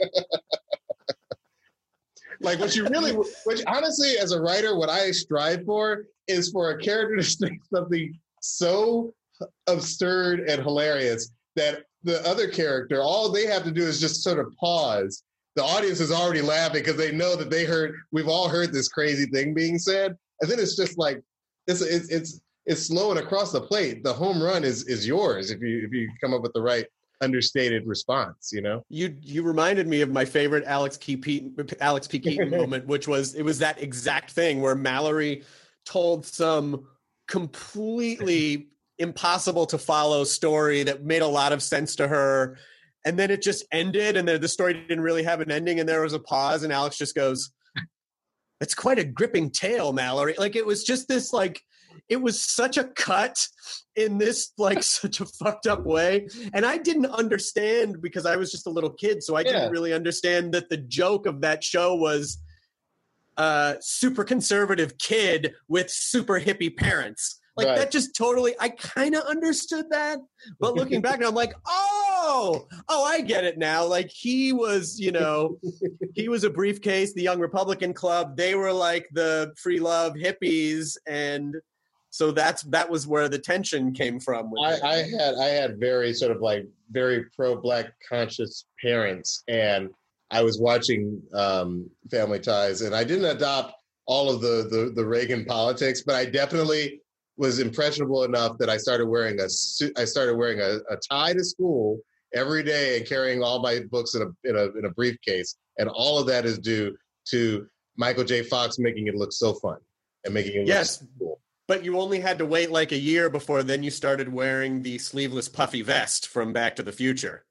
like what you really, which honestly, as a writer, what I strive for is for a character to say something so absurd and hilarious that the other character, all they have to do is just sort of pause. The audience is already laughing because they know that they heard, we've all heard this crazy thing being said. And then it's just like, it's, it's, it's, it's slow and across the plate. The home run is is yours if you if you come up with the right understated response, you know? You you reminded me of my favorite Alex P. Keaton, Alex P. Keaton moment, which was, it was that exact thing where Mallory told some completely impossible to follow story that made a lot of sense to her. And then it just ended, and the, the story didn't really have an ending, and there was a pause, and Alex just goes, "It's quite a gripping tale, Mallory." Like, it was just this, like, it was such a cut in this, like, such a fucked up way. And I didn't understand because I was just a little kid, so I Yeah. didn't really understand that the joke of that show was a super conservative kid with super hippie parents. Like, Right. that just totally, I kind of understood that. But looking back now, I'm like, oh, oh, I get it now. Like, he was, you know, he was a briefcase, the Young Republican Club. They were like the free love hippies. And so that's, that was where the tension came from. With I, it. I had I had very sort of like very pro-Black conscious parents, and I was watching um, Family Ties, and I didn't adopt all of the, the the Reagan politics, but I definitely was impressionable enough that I started wearing a suit. I started wearing a, a tie to school every day and carrying all my books in a, in a in a briefcase, and all of that is due to Michael J. Fox making it look so fun and making it Yes. look so cool. But you only had to wait like a year before then you started wearing the sleeveless puffy vest from Back to the Future.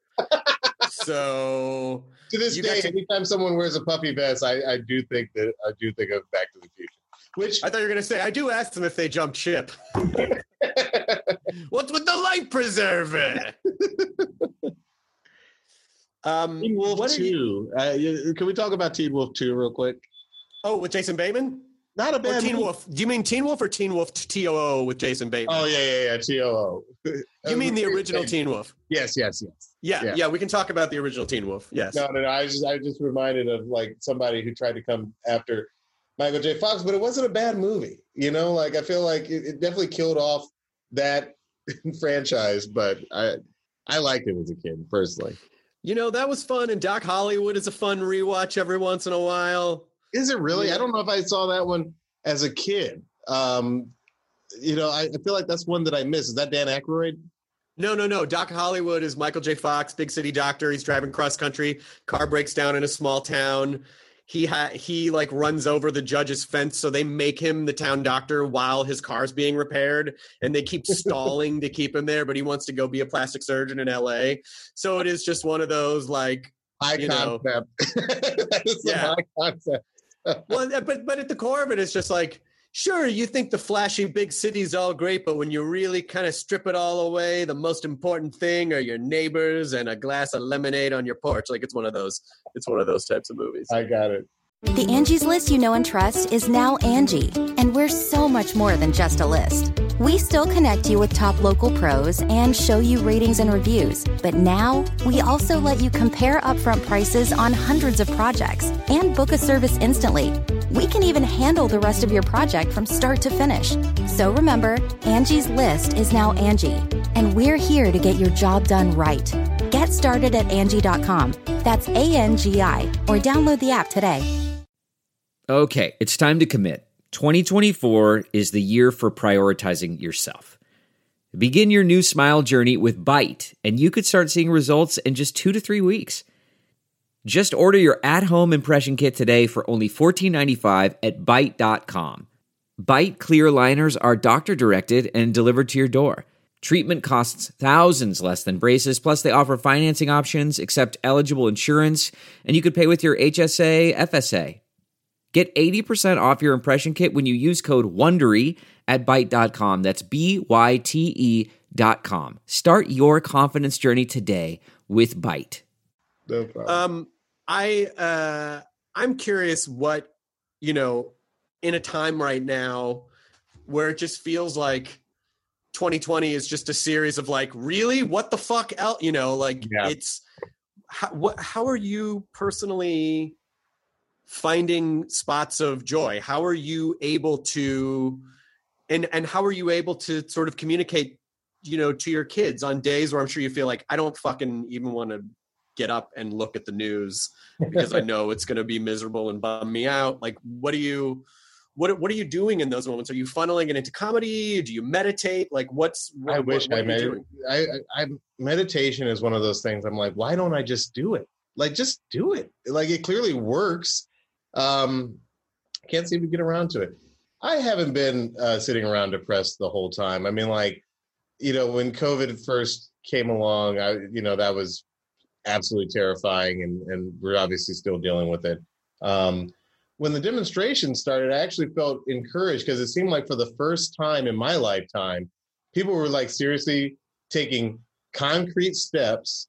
So To this you day, got to- anytime someone wears a puffy vest, I, I do think that I do think of Back to the Future. Which I thought you were going to say, I do ask them if they jumped ship. What's with the life preserver? um, Teen Wolf what are you- two. Uh, you- can we talk about Teen Wolf two real quick? Oh, with Jason Bateman? Not a Or bad Teen movie. Wolf? Do you mean Teen Wolf or Teen Wolf T O O with Jason Bateman? Oh yeah, yeah, yeah. T O O. You mean the original Teen Wolf? Yes, yes, yes. Yeah, yeah, Yeah. we can talk about the original Teen Wolf. Yes. No, no, no. I was just, I was just reminded of like somebody who tried to come after Michael J. Fox, but it wasn't a bad movie. You know, like I feel like it, it definitely killed off that franchise, but I, I liked it as a kid personally. You know, that was fun, and Doc Hollywood is a fun rewatch every once in a while. Is it really? Yeah. I don't know if I saw that one as a kid. Um, you know, I, I feel like that's one that I missed. Is that Dan Aykroyd? No, no, no. Doc Hollywood is Michael J. Fox, big city doctor. He's driving cross country. Car breaks down in a small town. He ha- he like runs over the judge's fence, so they make him the town doctor while his car's being repaired, and they keep stalling to keep him there, but he wants to go be a plastic surgeon in L A. So it is just one of those like high you concept. know, That is some Yeah. high concept. well, but but at the core of it, it's just like, sure, you think the flashy big city's all great, but when you really kind of strip it all away, the most important thing are your neighbors and a glass of lemonade on your porch. Like it's one of those. It's one of those types of movies. I got it. The Angie's List you know and trust is now Angie, and we're so much more than just a list. We still connect you with top local pros and show you ratings and reviews, but now we also let you compare upfront prices on hundreds of projects and book a service instantly. We can even handle the rest of your project from start to finish. So remember, Angie's List is now Angie, and we're here to get your job done right. Get started at Angie dot com. That's A N G I, or download the app today. Okay, it's time to commit. twenty twenty-four is the year for prioritizing yourself. Begin your new smile journey with Byte, and you could start seeing results in just two to three weeks. Just order your at-home impression kit today for only fourteen ninety-five at byte dot com. Byte clear aligners are doctor-directed and delivered to your door. Treatment costs thousands less than braces, plus they offer financing options, accept eligible insurance, and you could pay with your H S A, F S A. Get eighty percent off your impression kit when you use code WONDERY at byte dot com. That's B Y T E dot com. Start your confidence journey today with Byte. No problem. Um, I uh, I'm curious what, you know, in a time right now where it just feels like twenty twenty is just a series of like, really, what the fuck else? You know, like Yeah. it's how, what? How are you personally finding spots of joy? How are you able to, and and how are you able to sort of communicate, you know, to your kids on days where I'm sure you feel like I don't fucking even want to get up and look at the news because I know it's going to be miserable and bum me out. Like, what do you, what what are you doing in those moments? Are you funneling it into comedy? Do you meditate? Like, what's what, I wish what, what I are you med- doing? I, I, I meditation is one of those things. I'm like, why don't I just do it? Like, just do it. Like, it clearly works. Um, can't seem to get around to it. I haven't been uh, sitting around depressed the whole time. I mean, like, you know, when COVID first came along, I, you know, that was absolutely terrifying, and, and we're obviously still dealing with it. Um, when the demonstration started, I actually felt encouraged because it seemed like for the first time in my lifetime, people were like seriously taking concrete steps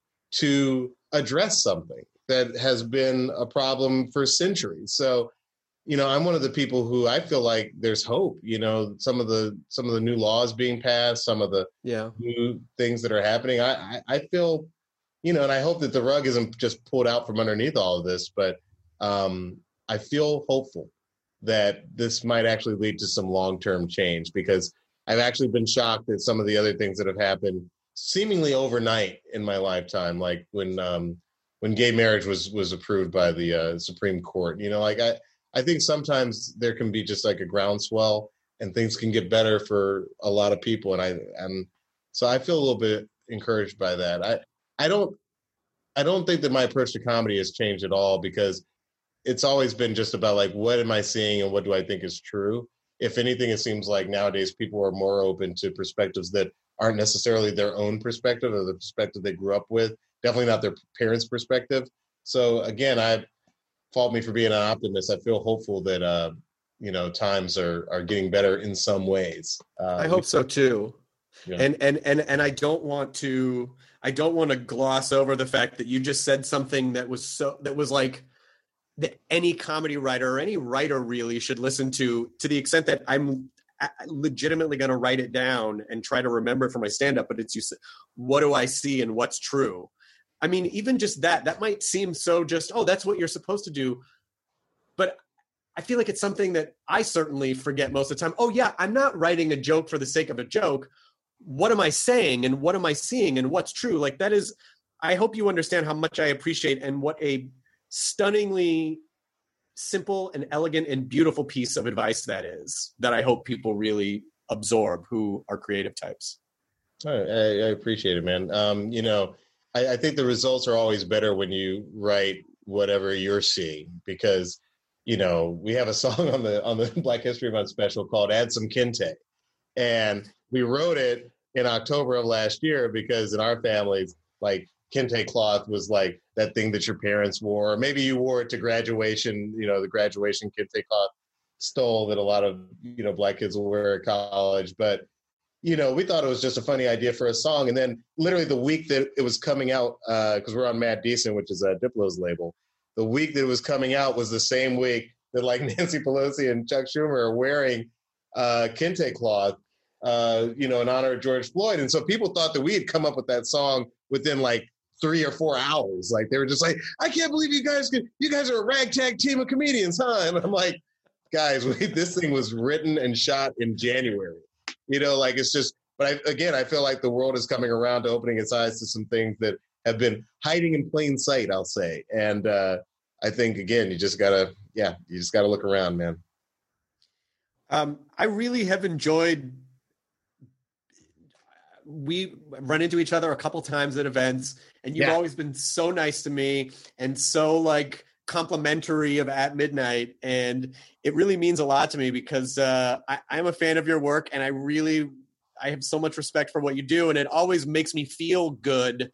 to address something that has been a problem for centuries. So, you know, I'm one of the people who I feel like there's hope. You know, some of the some of the new laws being passed, some of the Yeah. new things that are happening. I, I, I feel, you know, and I hope that the rug isn't just pulled out from underneath all of this, but um, I feel hopeful that this might actually lead to some long-term change, because I've actually been shocked at some of the other things that have happened seemingly overnight in my lifetime, like when um, when gay marriage was was approved by the uh, Supreme Court. You know, like I, I think sometimes there can be just like a groundswell and things can get better for a lot of people. And I and so I feel a little bit encouraged by that. I, I don't I don't think that my approach to comedy has changed at all, because it's always been just about like, what am I seeing and what do I think is true? If anything, it seems like nowadays people are more open to perspectives that aren't necessarily their own perspective or the perspective they grew up with. Definitely not their parents' perspective. So again, I fault me for being an optimist. I feel hopeful that uh, you know, times are are getting better in some ways. Uh, I hope so too. Yeah. And and and and I don't want to I don't want to gloss over the fact that you just said something that was so that was like that any comedy writer or any writer really should listen to, to the extent that I'm legitimately going to write it down and try to remember it for my stand-up. But it's, you said, what do I see and what's true? I mean, even just that, that might seem so just, oh, that's what you're supposed to do. But I feel like it's something that I certainly forget most of the time. Oh yeah, I'm not writing a joke for the sake of a joke. What am I saying and what am I seeing and what's true? Like that is, I hope you understand how much I appreciate and what a stunningly simple and elegant and beautiful piece of advice that is, that I hope people really absorb who are creative types. I, I appreciate it, man. Um, you know, I, I think the results are always better when you write whatever you're seeing, because, you know, we have a song on the on the Black History Month special called Add Some Kente. And we wrote it in October of last year because in our families, like kente cloth was like that thing that your parents wore. Maybe you wore it to graduation, you know, the graduation kente cloth stole that a lot of, you know, Black kids will wear at college. But, you know, we thought it was just a funny idea for a song. And then literally the week that it was coming out, because uh, we're on Mad Decent, which is a Diplo's label, the week that it was coming out was the same week that like Nancy Pelosi and Chuck Schumer are wearing uh, kente cloth, uh, you know, in honor of George Floyd. And so people thought that we had come up with that song within like three or four hours. Like they were just like, I can't believe you guys could, you guys are a ragtag team of comedians, huh? And I'm like, guys, we, this thing was written and shot in January. You know, like it's just, but I, again, I feel like the world is coming around to opening its eyes to some things that have been hiding in plain sight, I'll say. And uh, I think, again, you just gotta, yeah, you just gotta look around, man. Um, I really have enjoyed, we run into each other a couple times at events, and you've yeah. always been so nice to me and so like complimentary of At Midnight. And it really means a lot to me because uh, I, I'm a fan of your work, and I really, I have so much respect for what you do. And it always makes me feel good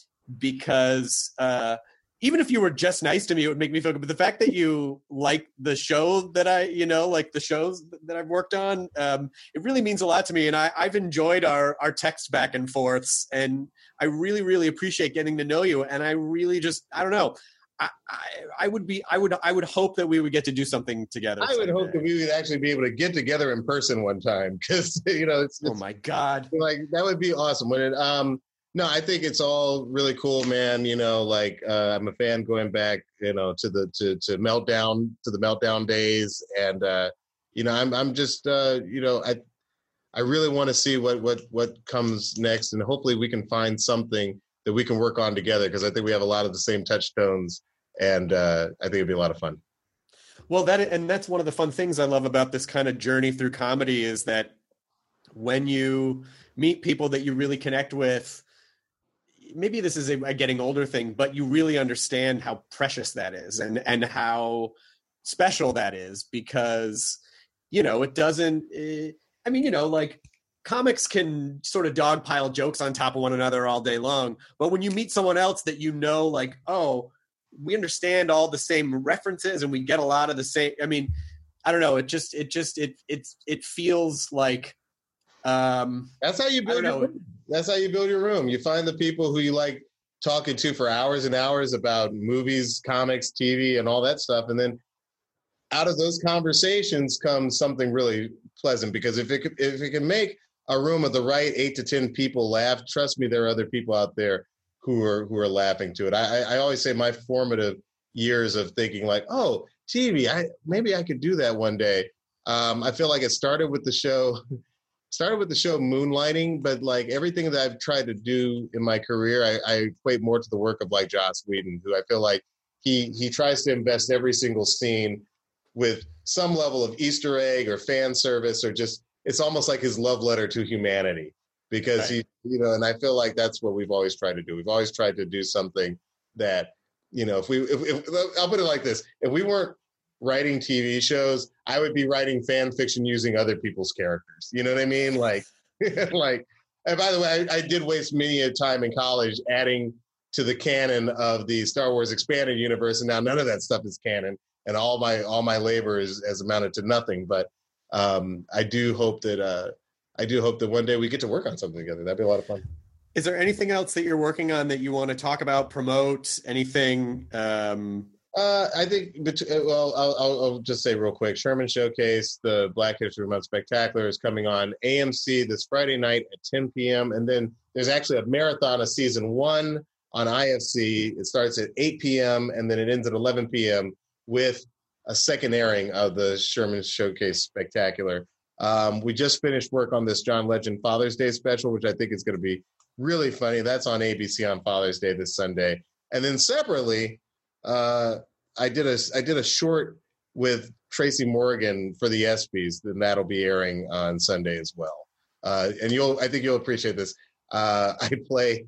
because uh, even if you were just nice to me, it would make me feel good. But the fact that you like the show that I, you know, like the shows that I've worked on, um, it really means a lot to me. And I, I've enjoyed our, our text back and forths, and I really, really appreciate getting to know you. And I really just, I don't know, I, I, I would be, I would, I would hope that we would get to do something together. I would hope that we would actually be able to get together in person one time. Cause you know, it's, it's oh my God, like that would be awesome. When it, um, no, I think it's all really cool, man. You know, like uh, I'm a fan going back, you know, to the, to, to Meltdown, to the Meltdown days. And, uh, you know, I'm, I'm just, uh, you know, I, I really want to see what, what, what comes next, and hopefully we can find something that we can work on together, because I think we have a lot of the same touchstones, and uh, I think it'd be a lot of fun. Well, that and that's one of the fun things I love about this kind of journey through comedy is that when you meet people that you really connect with, maybe this is a, a getting older thing, but you really understand how precious that is and and how special that is, because, you know, it doesn't, it, I mean, you know, like, comics can sort of dogpile jokes on top of one another all day long. But when you meet someone else that you know, like, oh, we understand all the same references and we get a lot of the same, I mean, I don't know. It just, it just, it, it's, it feels like, um, that's how you build your room. That's how you build your room. You find the people who you like talking to for hours and hours about movies, comics, T V, and all that stuff. And then out of those conversations comes something really pleasant, because if it, if it can make a room of the right eight to ten people laugh, trust me, there are other people out there who are who are laughing to it. I, I always say my formative years of thinking like, oh, T V, I maybe I could do that one day. Um, I feel like it started with the show, started with the show Moonlighting, but like everything that I've tried to do in my career, I, I equate more to the work of like Joss Whedon, who I feel like he he tries to invest every single scene with some level of Easter egg or fan service, or just, it's almost like his love letter to humanity, because right. he, you know, and I feel like that's what we've always tried to do. We've always tried to do something that, you know, if we, if, if I'll put it like this, if we weren't writing T V shows, I would be writing fan fiction using other people's characters. You know what I mean? Like, like, and by the way, I, I did waste many a time in college adding to the canon of the Star Wars expanded universe, and now none of that stuff is canon, and all my all my labor is, has amounted to nothing. But um, I do hope that uh, I do hope that one day we get to work on something together. That'd be a lot of fun. Is there anything else that you're working on that you want to talk about, promote, anything? Um... Uh, I think, well, I'll, I'll, I'll just say real quick, Sherman Showcase, the Black History Month Spectacular, is coming on A M C this Friday night at ten p.m. And then there's actually a marathon of season one on I F C. It starts at eight p.m. and then it ends at eleven p.m. with a second airing of the Sherman Showcase Spectacular. Um, we just finished work on this John Legend Father's Day special, which I think is going to be really funny. That's on A B C on Father's Day this Sunday. And then separately, uh, I did a I did a short with Tracy Morgan for the ESPYs, and that'll be airing on Sunday as well. Uh, and you'll I think you'll appreciate this. Uh, I play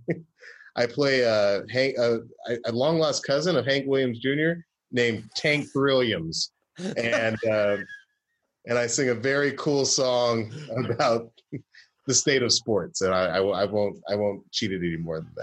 I play uh, Hank, uh, a long lost cousin of Hank Williams Junior named Tank Williams, and uh, and I sing a very cool song about the state of sports, and I, I, I won't I won't cheat it any more than that.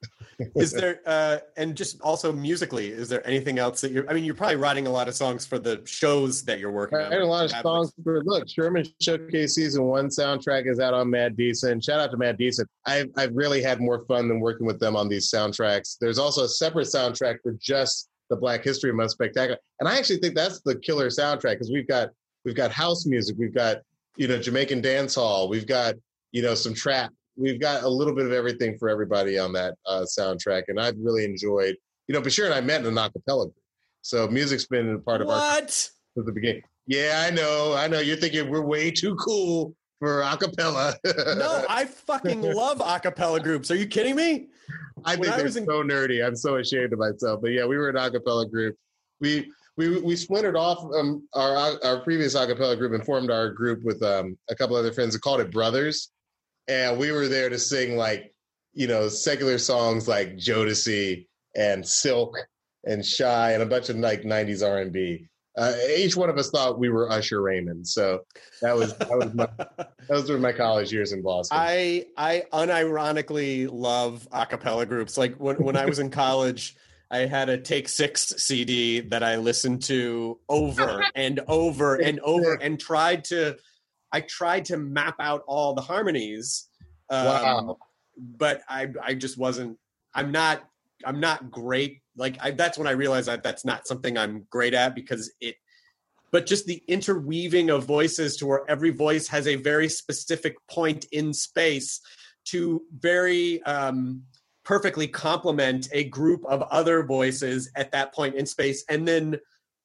Is there, uh, and just also musically, is there anything else that you're, I mean, you're probably writing a lot of songs for the shows that you're working on. I had a lot of songs for, look, Sherman Showcase Season one soundtrack is out on Mad Decent. Shout out to Mad Decent. I've, I've really had more fun than working with them on these soundtracks. There's also a separate soundtrack for just the Black History Month Spectacular. And I actually think that's the killer soundtrack because we've got, we've got house music, we've got, you know, Jamaican dance hall, we've got, you know, some trap. We've got a little bit of everything for everybody on that uh, soundtrack, and I've really enjoyed. You know, Bashir and I met in an acapella group, so music's been a part of what? our since the beginning. Yeah, I know, I know. You're thinking we're way too cool for acapella. No, I fucking love acapella groups. Are you kidding me? I When think I they're was in- so nerdy. I'm so ashamed of myself. But yeah, we were an acapella group. We we we splintered off um, our our previous acapella group and formed our group with um, a couple other friends and called it Brothers. And we were there to sing like, you know, secular songs like Jodeci and Silk and Shy and a bunch of like nineties R and B. Uh, each one of us thought we were Usher Raymond. So that was that was my, those were my college years in Boston. I I unironically love a cappella groups. Like when, when I was in college, I had a Take Six C D that I listened to over and over and over and tried to I tried to map out all the harmonies. Um, Wow. But I I just wasn't I'm not I'm not great. Like I, that's when I realized that that's not something I'm great at because it but just the interweaving of voices to where every voice has a very specific point in space to very um, perfectly complement a group of other voices at that point in space and then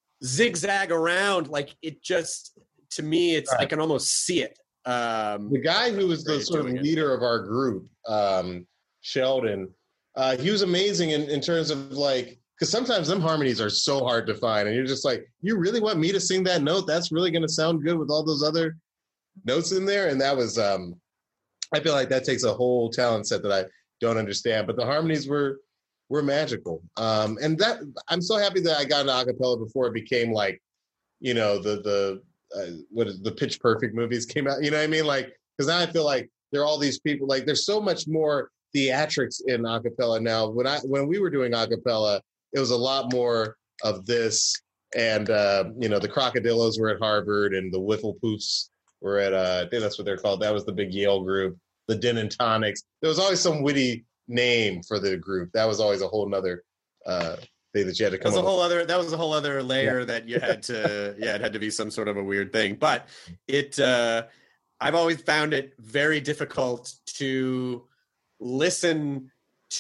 zigzag around. Like it just, to me, it's Right. I can almost see it. Um, the guy who was the great sort of doing it. leader of our group, um, Sheldon, uh, he was amazing in, in terms of like, because sometimes them harmonies are so hard to find, and you're just like, you really want me to sing that note? That's really going to sound good with all those other notes in there. And that was, um, I feel like that takes a whole talent set that I don't understand. But the harmonies were were magical, um, and that I'm so happy that I got into acapella before it became like, you know, the the uh, what is the Pitch Perfect movies came out. You know what I mean? Like, because now I feel like there are all these people. Like, there's so much more theatrics in acapella now. When I when we were doing acapella, it was a lot more of this, and uh, you know, the Crocodillos were at Harvard, and the Wiffle Poofs were at uh, I think that's what they're called. That was the big Yale group. The Din and Tonics. There was always some witty name for the group. That was always a whole nother uh, thing that you had to That come was up a whole with. other. That was a whole other layer Yeah. that you had to. Yeah, it had to be some sort of a weird thing. But it. Uh, I've always found it very difficult to listen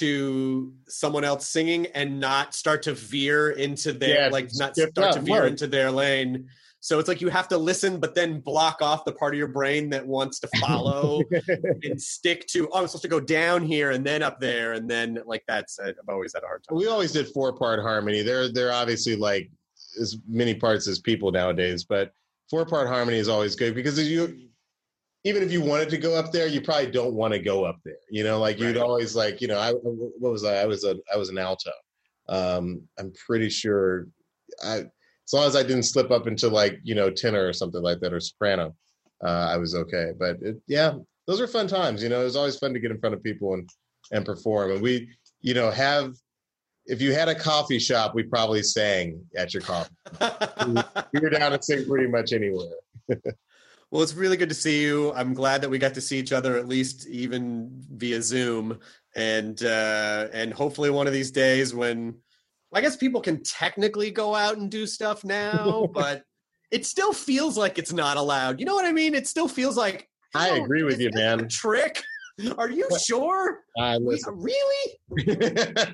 to someone else singing and not start to veer into their Yeah, like not skip start up, to veer right. into their lane. So it's like you have to listen, but then block off the part of your brain that wants to follow and stick to. Oh, I'm supposed to go down here and then up there, and then like that's. I've always had a hard time. We always did four part harmony. They're they're obviously like as many parts as people nowadays, but four part harmony is always good because you even if you wanted to go up there, you probably don't want to go up there. You know, like you'd Right. always like, you know, I what was I? I was a I was an alto. Um, I'm pretty sure I as long as I didn't slip up into like, you know, tenor or something like that or soprano, uh, I was okay. But it, yeah, those are fun times. You know, it was always fun to get in front of people and and perform. And we, you know, have if you had a coffee shop, we probably sang at your coffee. we were down to sing pretty much anywhere. Well, it's really good to see you. I'm glad that we got to see each other at least even via Zoom, and uh, and hopefully one of these days when I guess people can technically go out and do stuff now, but it still feels like it's not allowed. You know what I mean? It still feels like I oh, agree with is you, this man. a trick? Are you sure? Uh, We- listen. really?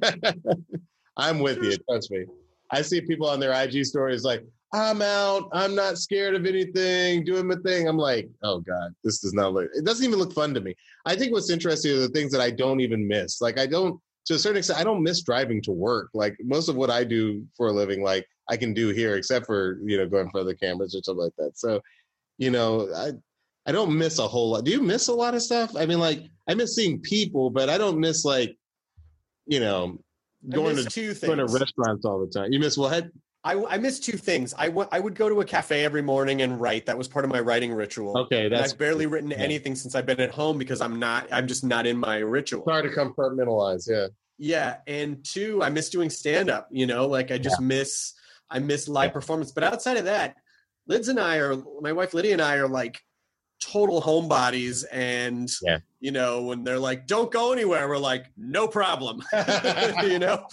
I'm with you. Trust me. I see people on their I G stories like, I'm out. I'm not scared of anything. Doing my thing. I'm like, oh God, this does not look, it doesn't even look fun to me. I think what's interesting are the things that I don't even miss. Like I don't, to a certain extent, I don't miss driving to work. Like most of what I do for a living, like I can do here, except for, you know, going for the cameras or something like that. So, you know, I, I don't miss a whole lot. Do you miss a lot of stuff? I mean, like I miss seeing people, but I don't miss like, you know, I going miss to two going to things. restaurants all the time. You miss what? I, I miss two things. I, w- I would go to a cafe every morning and write. That was part of my writing ritual. Okay, And that's I've barely written yeah. anything since I've been at home because I'm not. I'm just not in my ritual. It's hard to compartmentalize. Yeah. Yeah, and two, I miss doing stand-up, you know, like I just yeah. miss, I miss live yeah. performance. But outside of that, Liz and I are, my wife Lydia and I are like total homebodies. And, yeah. you know, when they're like, don't go anywhere, we're like, no problem. You know,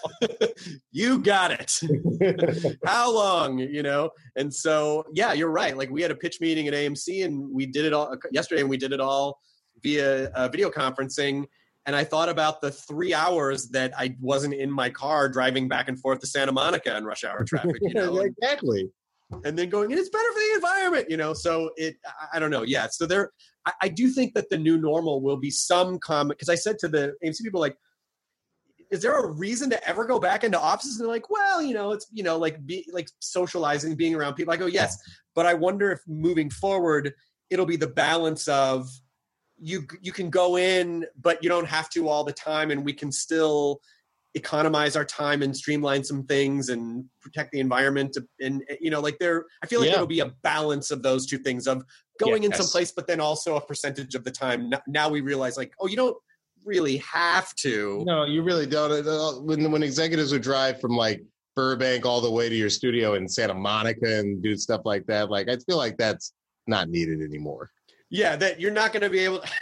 you got it. How long, you know? And so, yeah, you're right. Like we had a pitch meeting at A M C and we did it all yesterday and we did it all via uh, video conferencing. And I thought about the three hours that I wasn't in my car driving back and forth to Santa Monica in rush hour traffic, you know? Exactly. And then going, it's better for the environment, you know? So it, I don't know. Yeah. So there, I, I do think that the new normal will be some common, because I said to the A M C people, like, is there a reason to ever go back into offices? And they're like, well, you know, it's, you know, like be like socializing, being around people. I go, yes. But I wonder if moving forward, it'll be the balance of you, you can go in, but you don't have to all the time. And we can still economize our time and streamline some things and protect the environment. And, you know, like there, I feel like yeah. it'll be a balance of those two things of going yes. in some place, but then also a percentage of the time. Now we realize like, oh, you don't really have to. No, you really don't. When, when executives would drive from like Burbank all the way to your studio in Santa Monica and do stuff like that, like, I feel like that's not needed anymore. Yeah. That you're not going to be able to,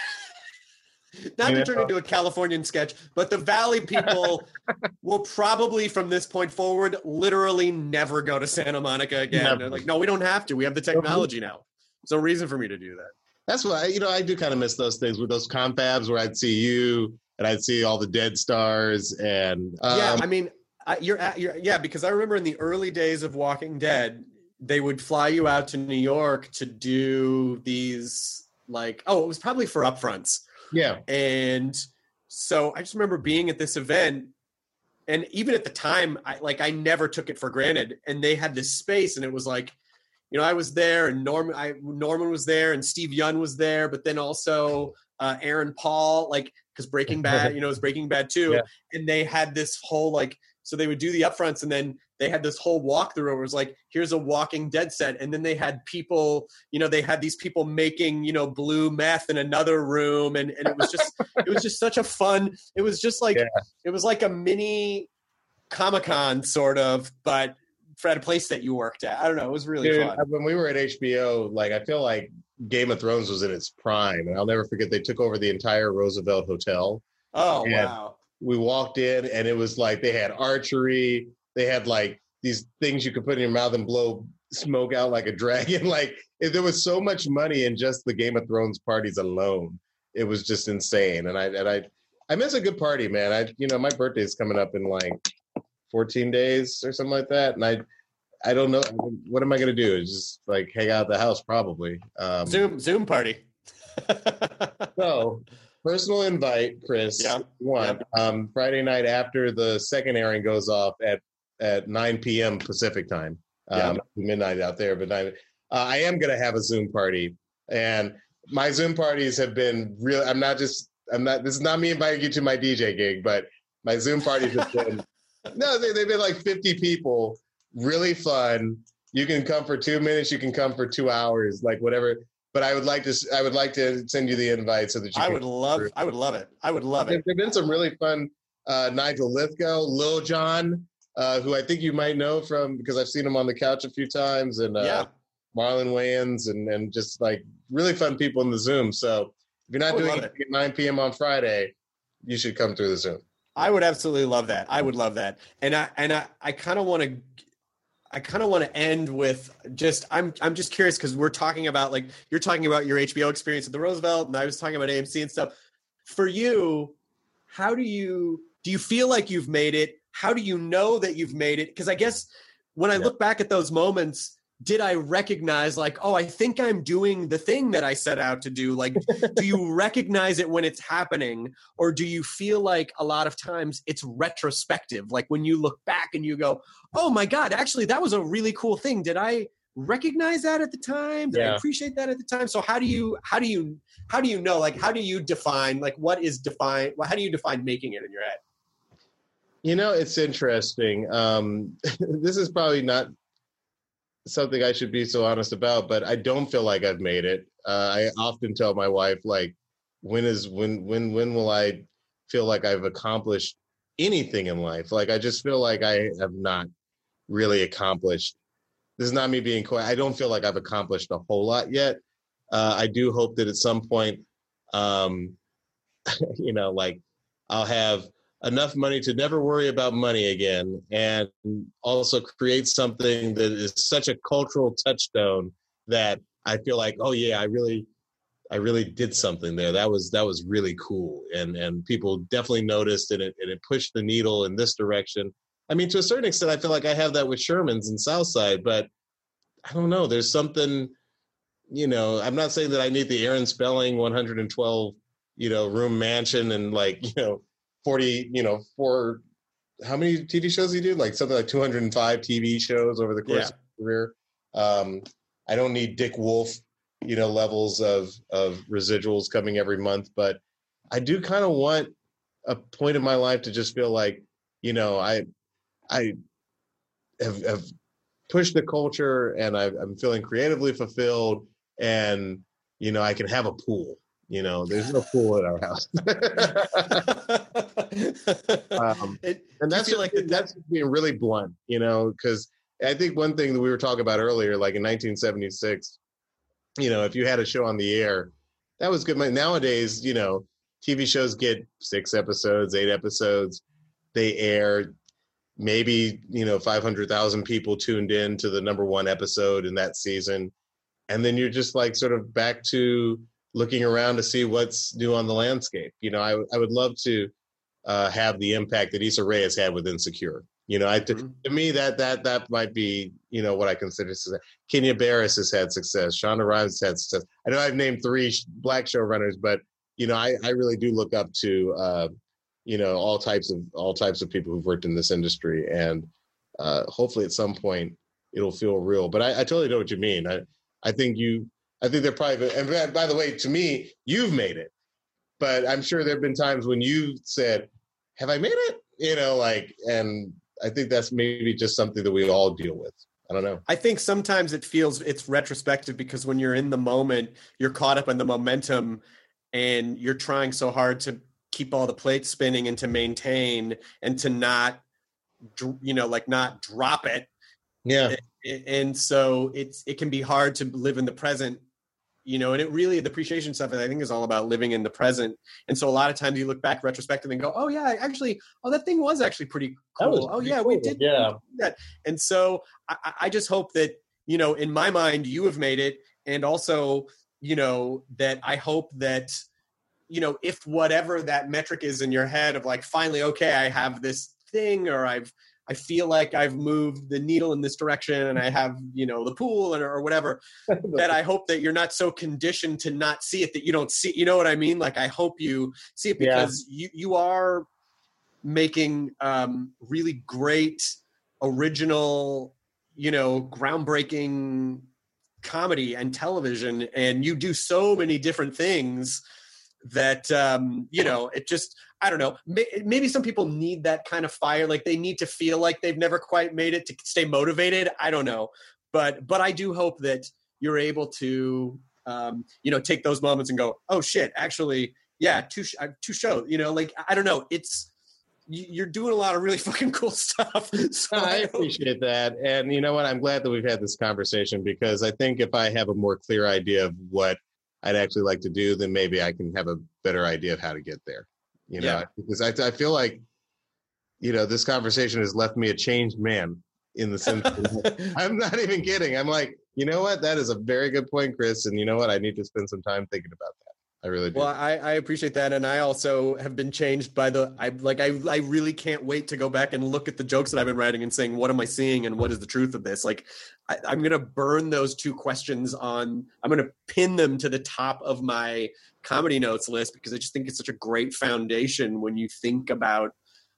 not to turn into a Californian sketch, but the Valley people will probably from this point forward literally never go to Santa Monica again. Never. They're like, no, we don't have to. We have the technology now. There's no reason for me to do that. That's why, you know, I do kind of miss those things with those confabs where I'd see you and I'd see all the dead stars. And um, yeah, I mean, I, you're, you're, yeah, because I remember in the early days of Walking Dead, they would fly you out to New York to do these like, oh, it was probably for upfronts. Yeah. And so I just remember being at this event and even at the time, I like, I never took it for granted and they had this space and it was like, you know, I was there and Norman, I, Norman was there and Steve Yeun was there, but then also uh, Aaron Paul, like, cause Breaking Bad, you know, it was Breaking Bad too. Yeah. And they had this whole, like, so they would do the upfronts and then they had this whole walkthrough where it was like, here's a Walking Dead set. And then they had people, you know, they had these people making, you know, blue meth in another room. And, and it was just, it was just such a fun, it was just like, yeah. it was like a mini Comic-Con sort of, but for at a place that you worked at. I don't know. It was really Dude, fun. When we were at H B O, like, I feel like Game of Thrones was in its prime. And I'll never forget, they took over the entire Roosevelt Hotel. Oh, wow. We walked in and it was like, they had archery. They had like these things you could put in your mouth and blow smoke out like a dragon. Like if there was so much money in just the Game of Thrones parties alone. It was just insane. And I, and I, I miss a good party, man. I, you know, my birthday's coming up in like fourteen days or something like that. And I, I don't know. What am I going to do? Just like hang out at the house, probably. Um, Zoom, Zoom party. So personal invite, Chris. Yeah. One, yeah. Um, Friday night after the second airing goes off at, at nine p.m. Pacific time. Um, yeah. Midnight out there, but nine, uh, I am going to have a Zoom party. And my Zoom parties have been real. I'm not just, I'm not, this is not me inviting you to my D J gig, but my Zoom parties have been, no, they, they've been like fifty people, really fun. You can come for two minutes, you can come for two hours, like whatever. But I would like to, I would like to send you the invite so that you I can would love, I would love it. I would love it. There've been some really fun, uh, Nigel Lithgow, Lil Jon, uh, who I think you might know from, because I've seen him on the couch a few times, and uh, yeah. Marlon Wayans, and, and just like really fun people in the Zoom. So if you're not doing it at nine p.m. on Friday, you should come through the Zoom. I would absolutely love that. I would love that. And I, and I, I kind of want to, I kind of want to end with just, I'm, I'm just curious because we're talking about, like, you're talking about your H B O experience at the Roosevelt, and I was talking about A M C and stuff. For you, how do you, do you feel like you've made it? How do you know that you've made it? Because I guess when I yeah. look back at those moments, did I recognize, like, oh, I think I'm doing the thing that I set out to do? Like, do you recognize it when it's happening? Or do you feel like a lot of times it's retrospective? Like when you look back and you go, oh my God, actually, that was a really cool thing. Did I recognize that at the time? Did yeah. I appreciate that at the time? So how do you, how do you, how do you know, like, how do you define, like, what is define, how do you define making it in your head? You know, it's interesting. Um, this is probably not something I should be so honest about, but I don't feel like I've made it. Uh, I often tell my wife, like, when is when when when will I feel like I've accomplished anything in life. Like, I just feel like I have not really accomplished. This is not me being coy. I don't feel like I've accomplished a whole lot yet. Uh, I do hope that at some point, um, you know, like I'll have enough money to never worry about money again, and also create something that is such a cultural touchstone that I feel like, oh yeah, I really, I really did something there. That was, that was really cool. And, and people definitely noticed, and it, and it pushed the needle in this direction. I mean, to a certain extent, I feel like I have that with Sherman's and Southside, but I don't know. There's something, you know, I'm not saying that I need the Aaron Spelling one hundred twelve, you know, room mansion and like, you know, forty, you know, for how many T V shows he did? Like something like two hundred five T V shows over the course yeah. of his career. Um, I don't need Dick Wolf, you know, levels of, of residuals coming every month, but I do kind of want a point in my life to just feel like, you know, I, I have, have pushed the culture, and I, I'm feeling creatively fulfilled, and, you know, I can have a pool. You know, there's no pool at our house. um, it, and that's just, like that's being really blunt, you know, because I think one thing that we were talking about earlier, like in nineteen seventy-six, you know, if you had a show on the air, that was good. Nowadays, you know, T V shows get six episodes, eight episodes. They air. Maybe, you know, five hundred thousand people tuned in to the number one episode in that season. And then you're just like sort of back to looking around to see what's new on the landscape. You know, I, I would love to uh, have the impact that Issa Rae has had with Insecure. You know, I, to, mm-hmm. to me, that that that might be, you know, what I consider success. Kenya Barris has had success. Shonda Rhimes has had success. I know I've named three sh- black showrunners, but, you know, I, I really do look up to, uh, you know, all types of all types of people who've worked in this industry. And uh, hopefully at some point it'll feel real. But I, I totally know what you mean. I, I think you, I think they're probably, and by the way, to me, you've made it. But I'm sure there have been times when you said, have I made it? You know, like, and I think that's maybe just something that we all deal with. I don't know. I think sometimes it feels it's retrospective because when you're in the moment, you're caught up in the momentum and you're trying so hard to keep all the plates spinning and to maintain and to not, you know, like not drop it. Yeah. And so it's, it can be hard to live in the present, you know, and it really, the appreciation stuff, I think, is all about living in the present. And so a lot of times you look back retrospectively and go, oh yeah, actually, oh, that thing was actually pretty cool. Oh yeah, cool. we did yeah. that. And so I, I just hope that, you know, in my mind, you have made it. And also, you know, that I hope that, you know, if whatever that metric is in your head of like, finally, okay, I have this thing, or I've, I feel like I've moved the needle in this direction and I have, you know, the pool and, or whatever, that I hope that you're not so conditioned to not see it that you don't see, you know what I mean? Like, I hope you see it because yeah. you, you are making um, really great, original, you know, groundbreaking comedy and television. And you do so many different things that, um, you know, it just, I don't know, maybe some people need that kind of fire. Like they need to feel like they've never quite made it to stay motivated. I don't know. But, but I do hope that you're able to, um, you know, take those moments and go, oh shit, actually, yeah, two, sh- two shows, you know, like, I don't know. It's, you're doing a lot of really fucking cool stuff. So I appreciate that. And you know what? I'm glad that we've had this conversation because I think if I have a more clear idea of what I'd actually like to do, then maybe I can have a better idea of how to get there. You know, yeah. because I, I feel like, you know, this conversation has left me a changed man in the sense that I'm not even kidding. I'm like, you know what? That is a very good point, Chris. And you know what? I need to spend some time thinking about that. I really do. Well, I, I appreciate that. And I also have been changed by the, I like, I, I really can't wait to go back and look at the jokes that I've been writing and saying, what am I seeing? And what is the truth of this? Like, I, I'm going to burn those two questions on, I'm going to pin them to the top of my comedy notes list because I just think it's such a great foundation when you think about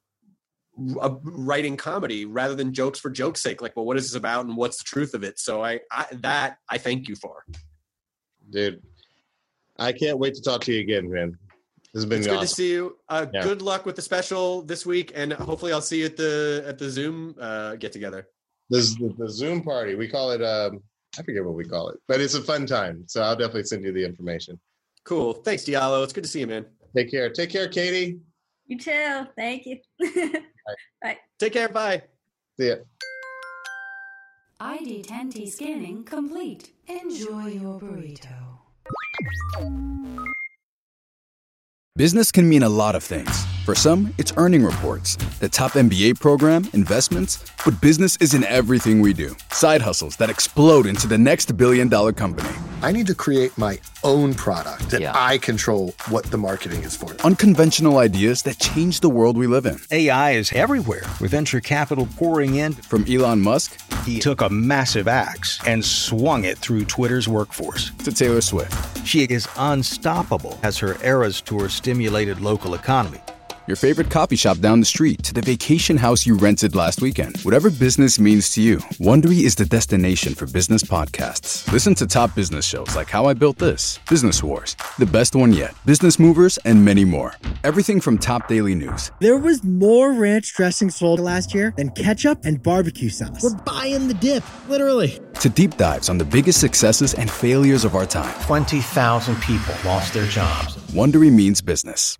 uh, writing comedy rather than jokes for joke's sake. Like, well, what is this about? And what's the truth of it? So I, I that I thank you for. Dude. I can't wait to talk to you again, man. This has been it's awesome. Good to see you. Uh, yeah. Good luck with the special this week, and hopefully I'll see you at the at the Zoom uh, get together. This is the, the Zoom party. We call it. Um, I forget what we call it, but it's a fun time. So I'll definitely send you the information. Cool. Thanks, Diallo. It's good to see you, man. Take care. Take care, Katie. You too. Thank you. Bye. Bye. Take care. Bye. See ya. I D ten T scanning complete. Enjoy your burrito. Business can mean a lot of things. For some, it's earning reports, the top M B A program, investments, but business isn't everything we do. Side hustles that explode into the next billion dollar company. I need to create my own product that Yeah. I control what the marketing is for. Unconventional ideas that change the world we live in. A I is everywhere, with venture capital pouring in. From Elon Musk, he took a massive axe and swung it through Twitter's workforce. To Taylor Swift. She is unstoppable as her Eras Tour stimulated local economy. Your favorite coffee shop down the street to the vacation house you rented last weekend. Whatever business means to you, Wondery is the destination for business podcasts. Listen to top business shows like How I Built This, Business Wars, The Best One Yet, Business Movers, and many more. Everything from top daily news. There was more ranch dressing sold last year than ketchup and barbecue sauce. We're buying the dip, literally. To deep dives on the biggest successes and failures of our time. twenty thousand people lost their jobs. Wondery means business.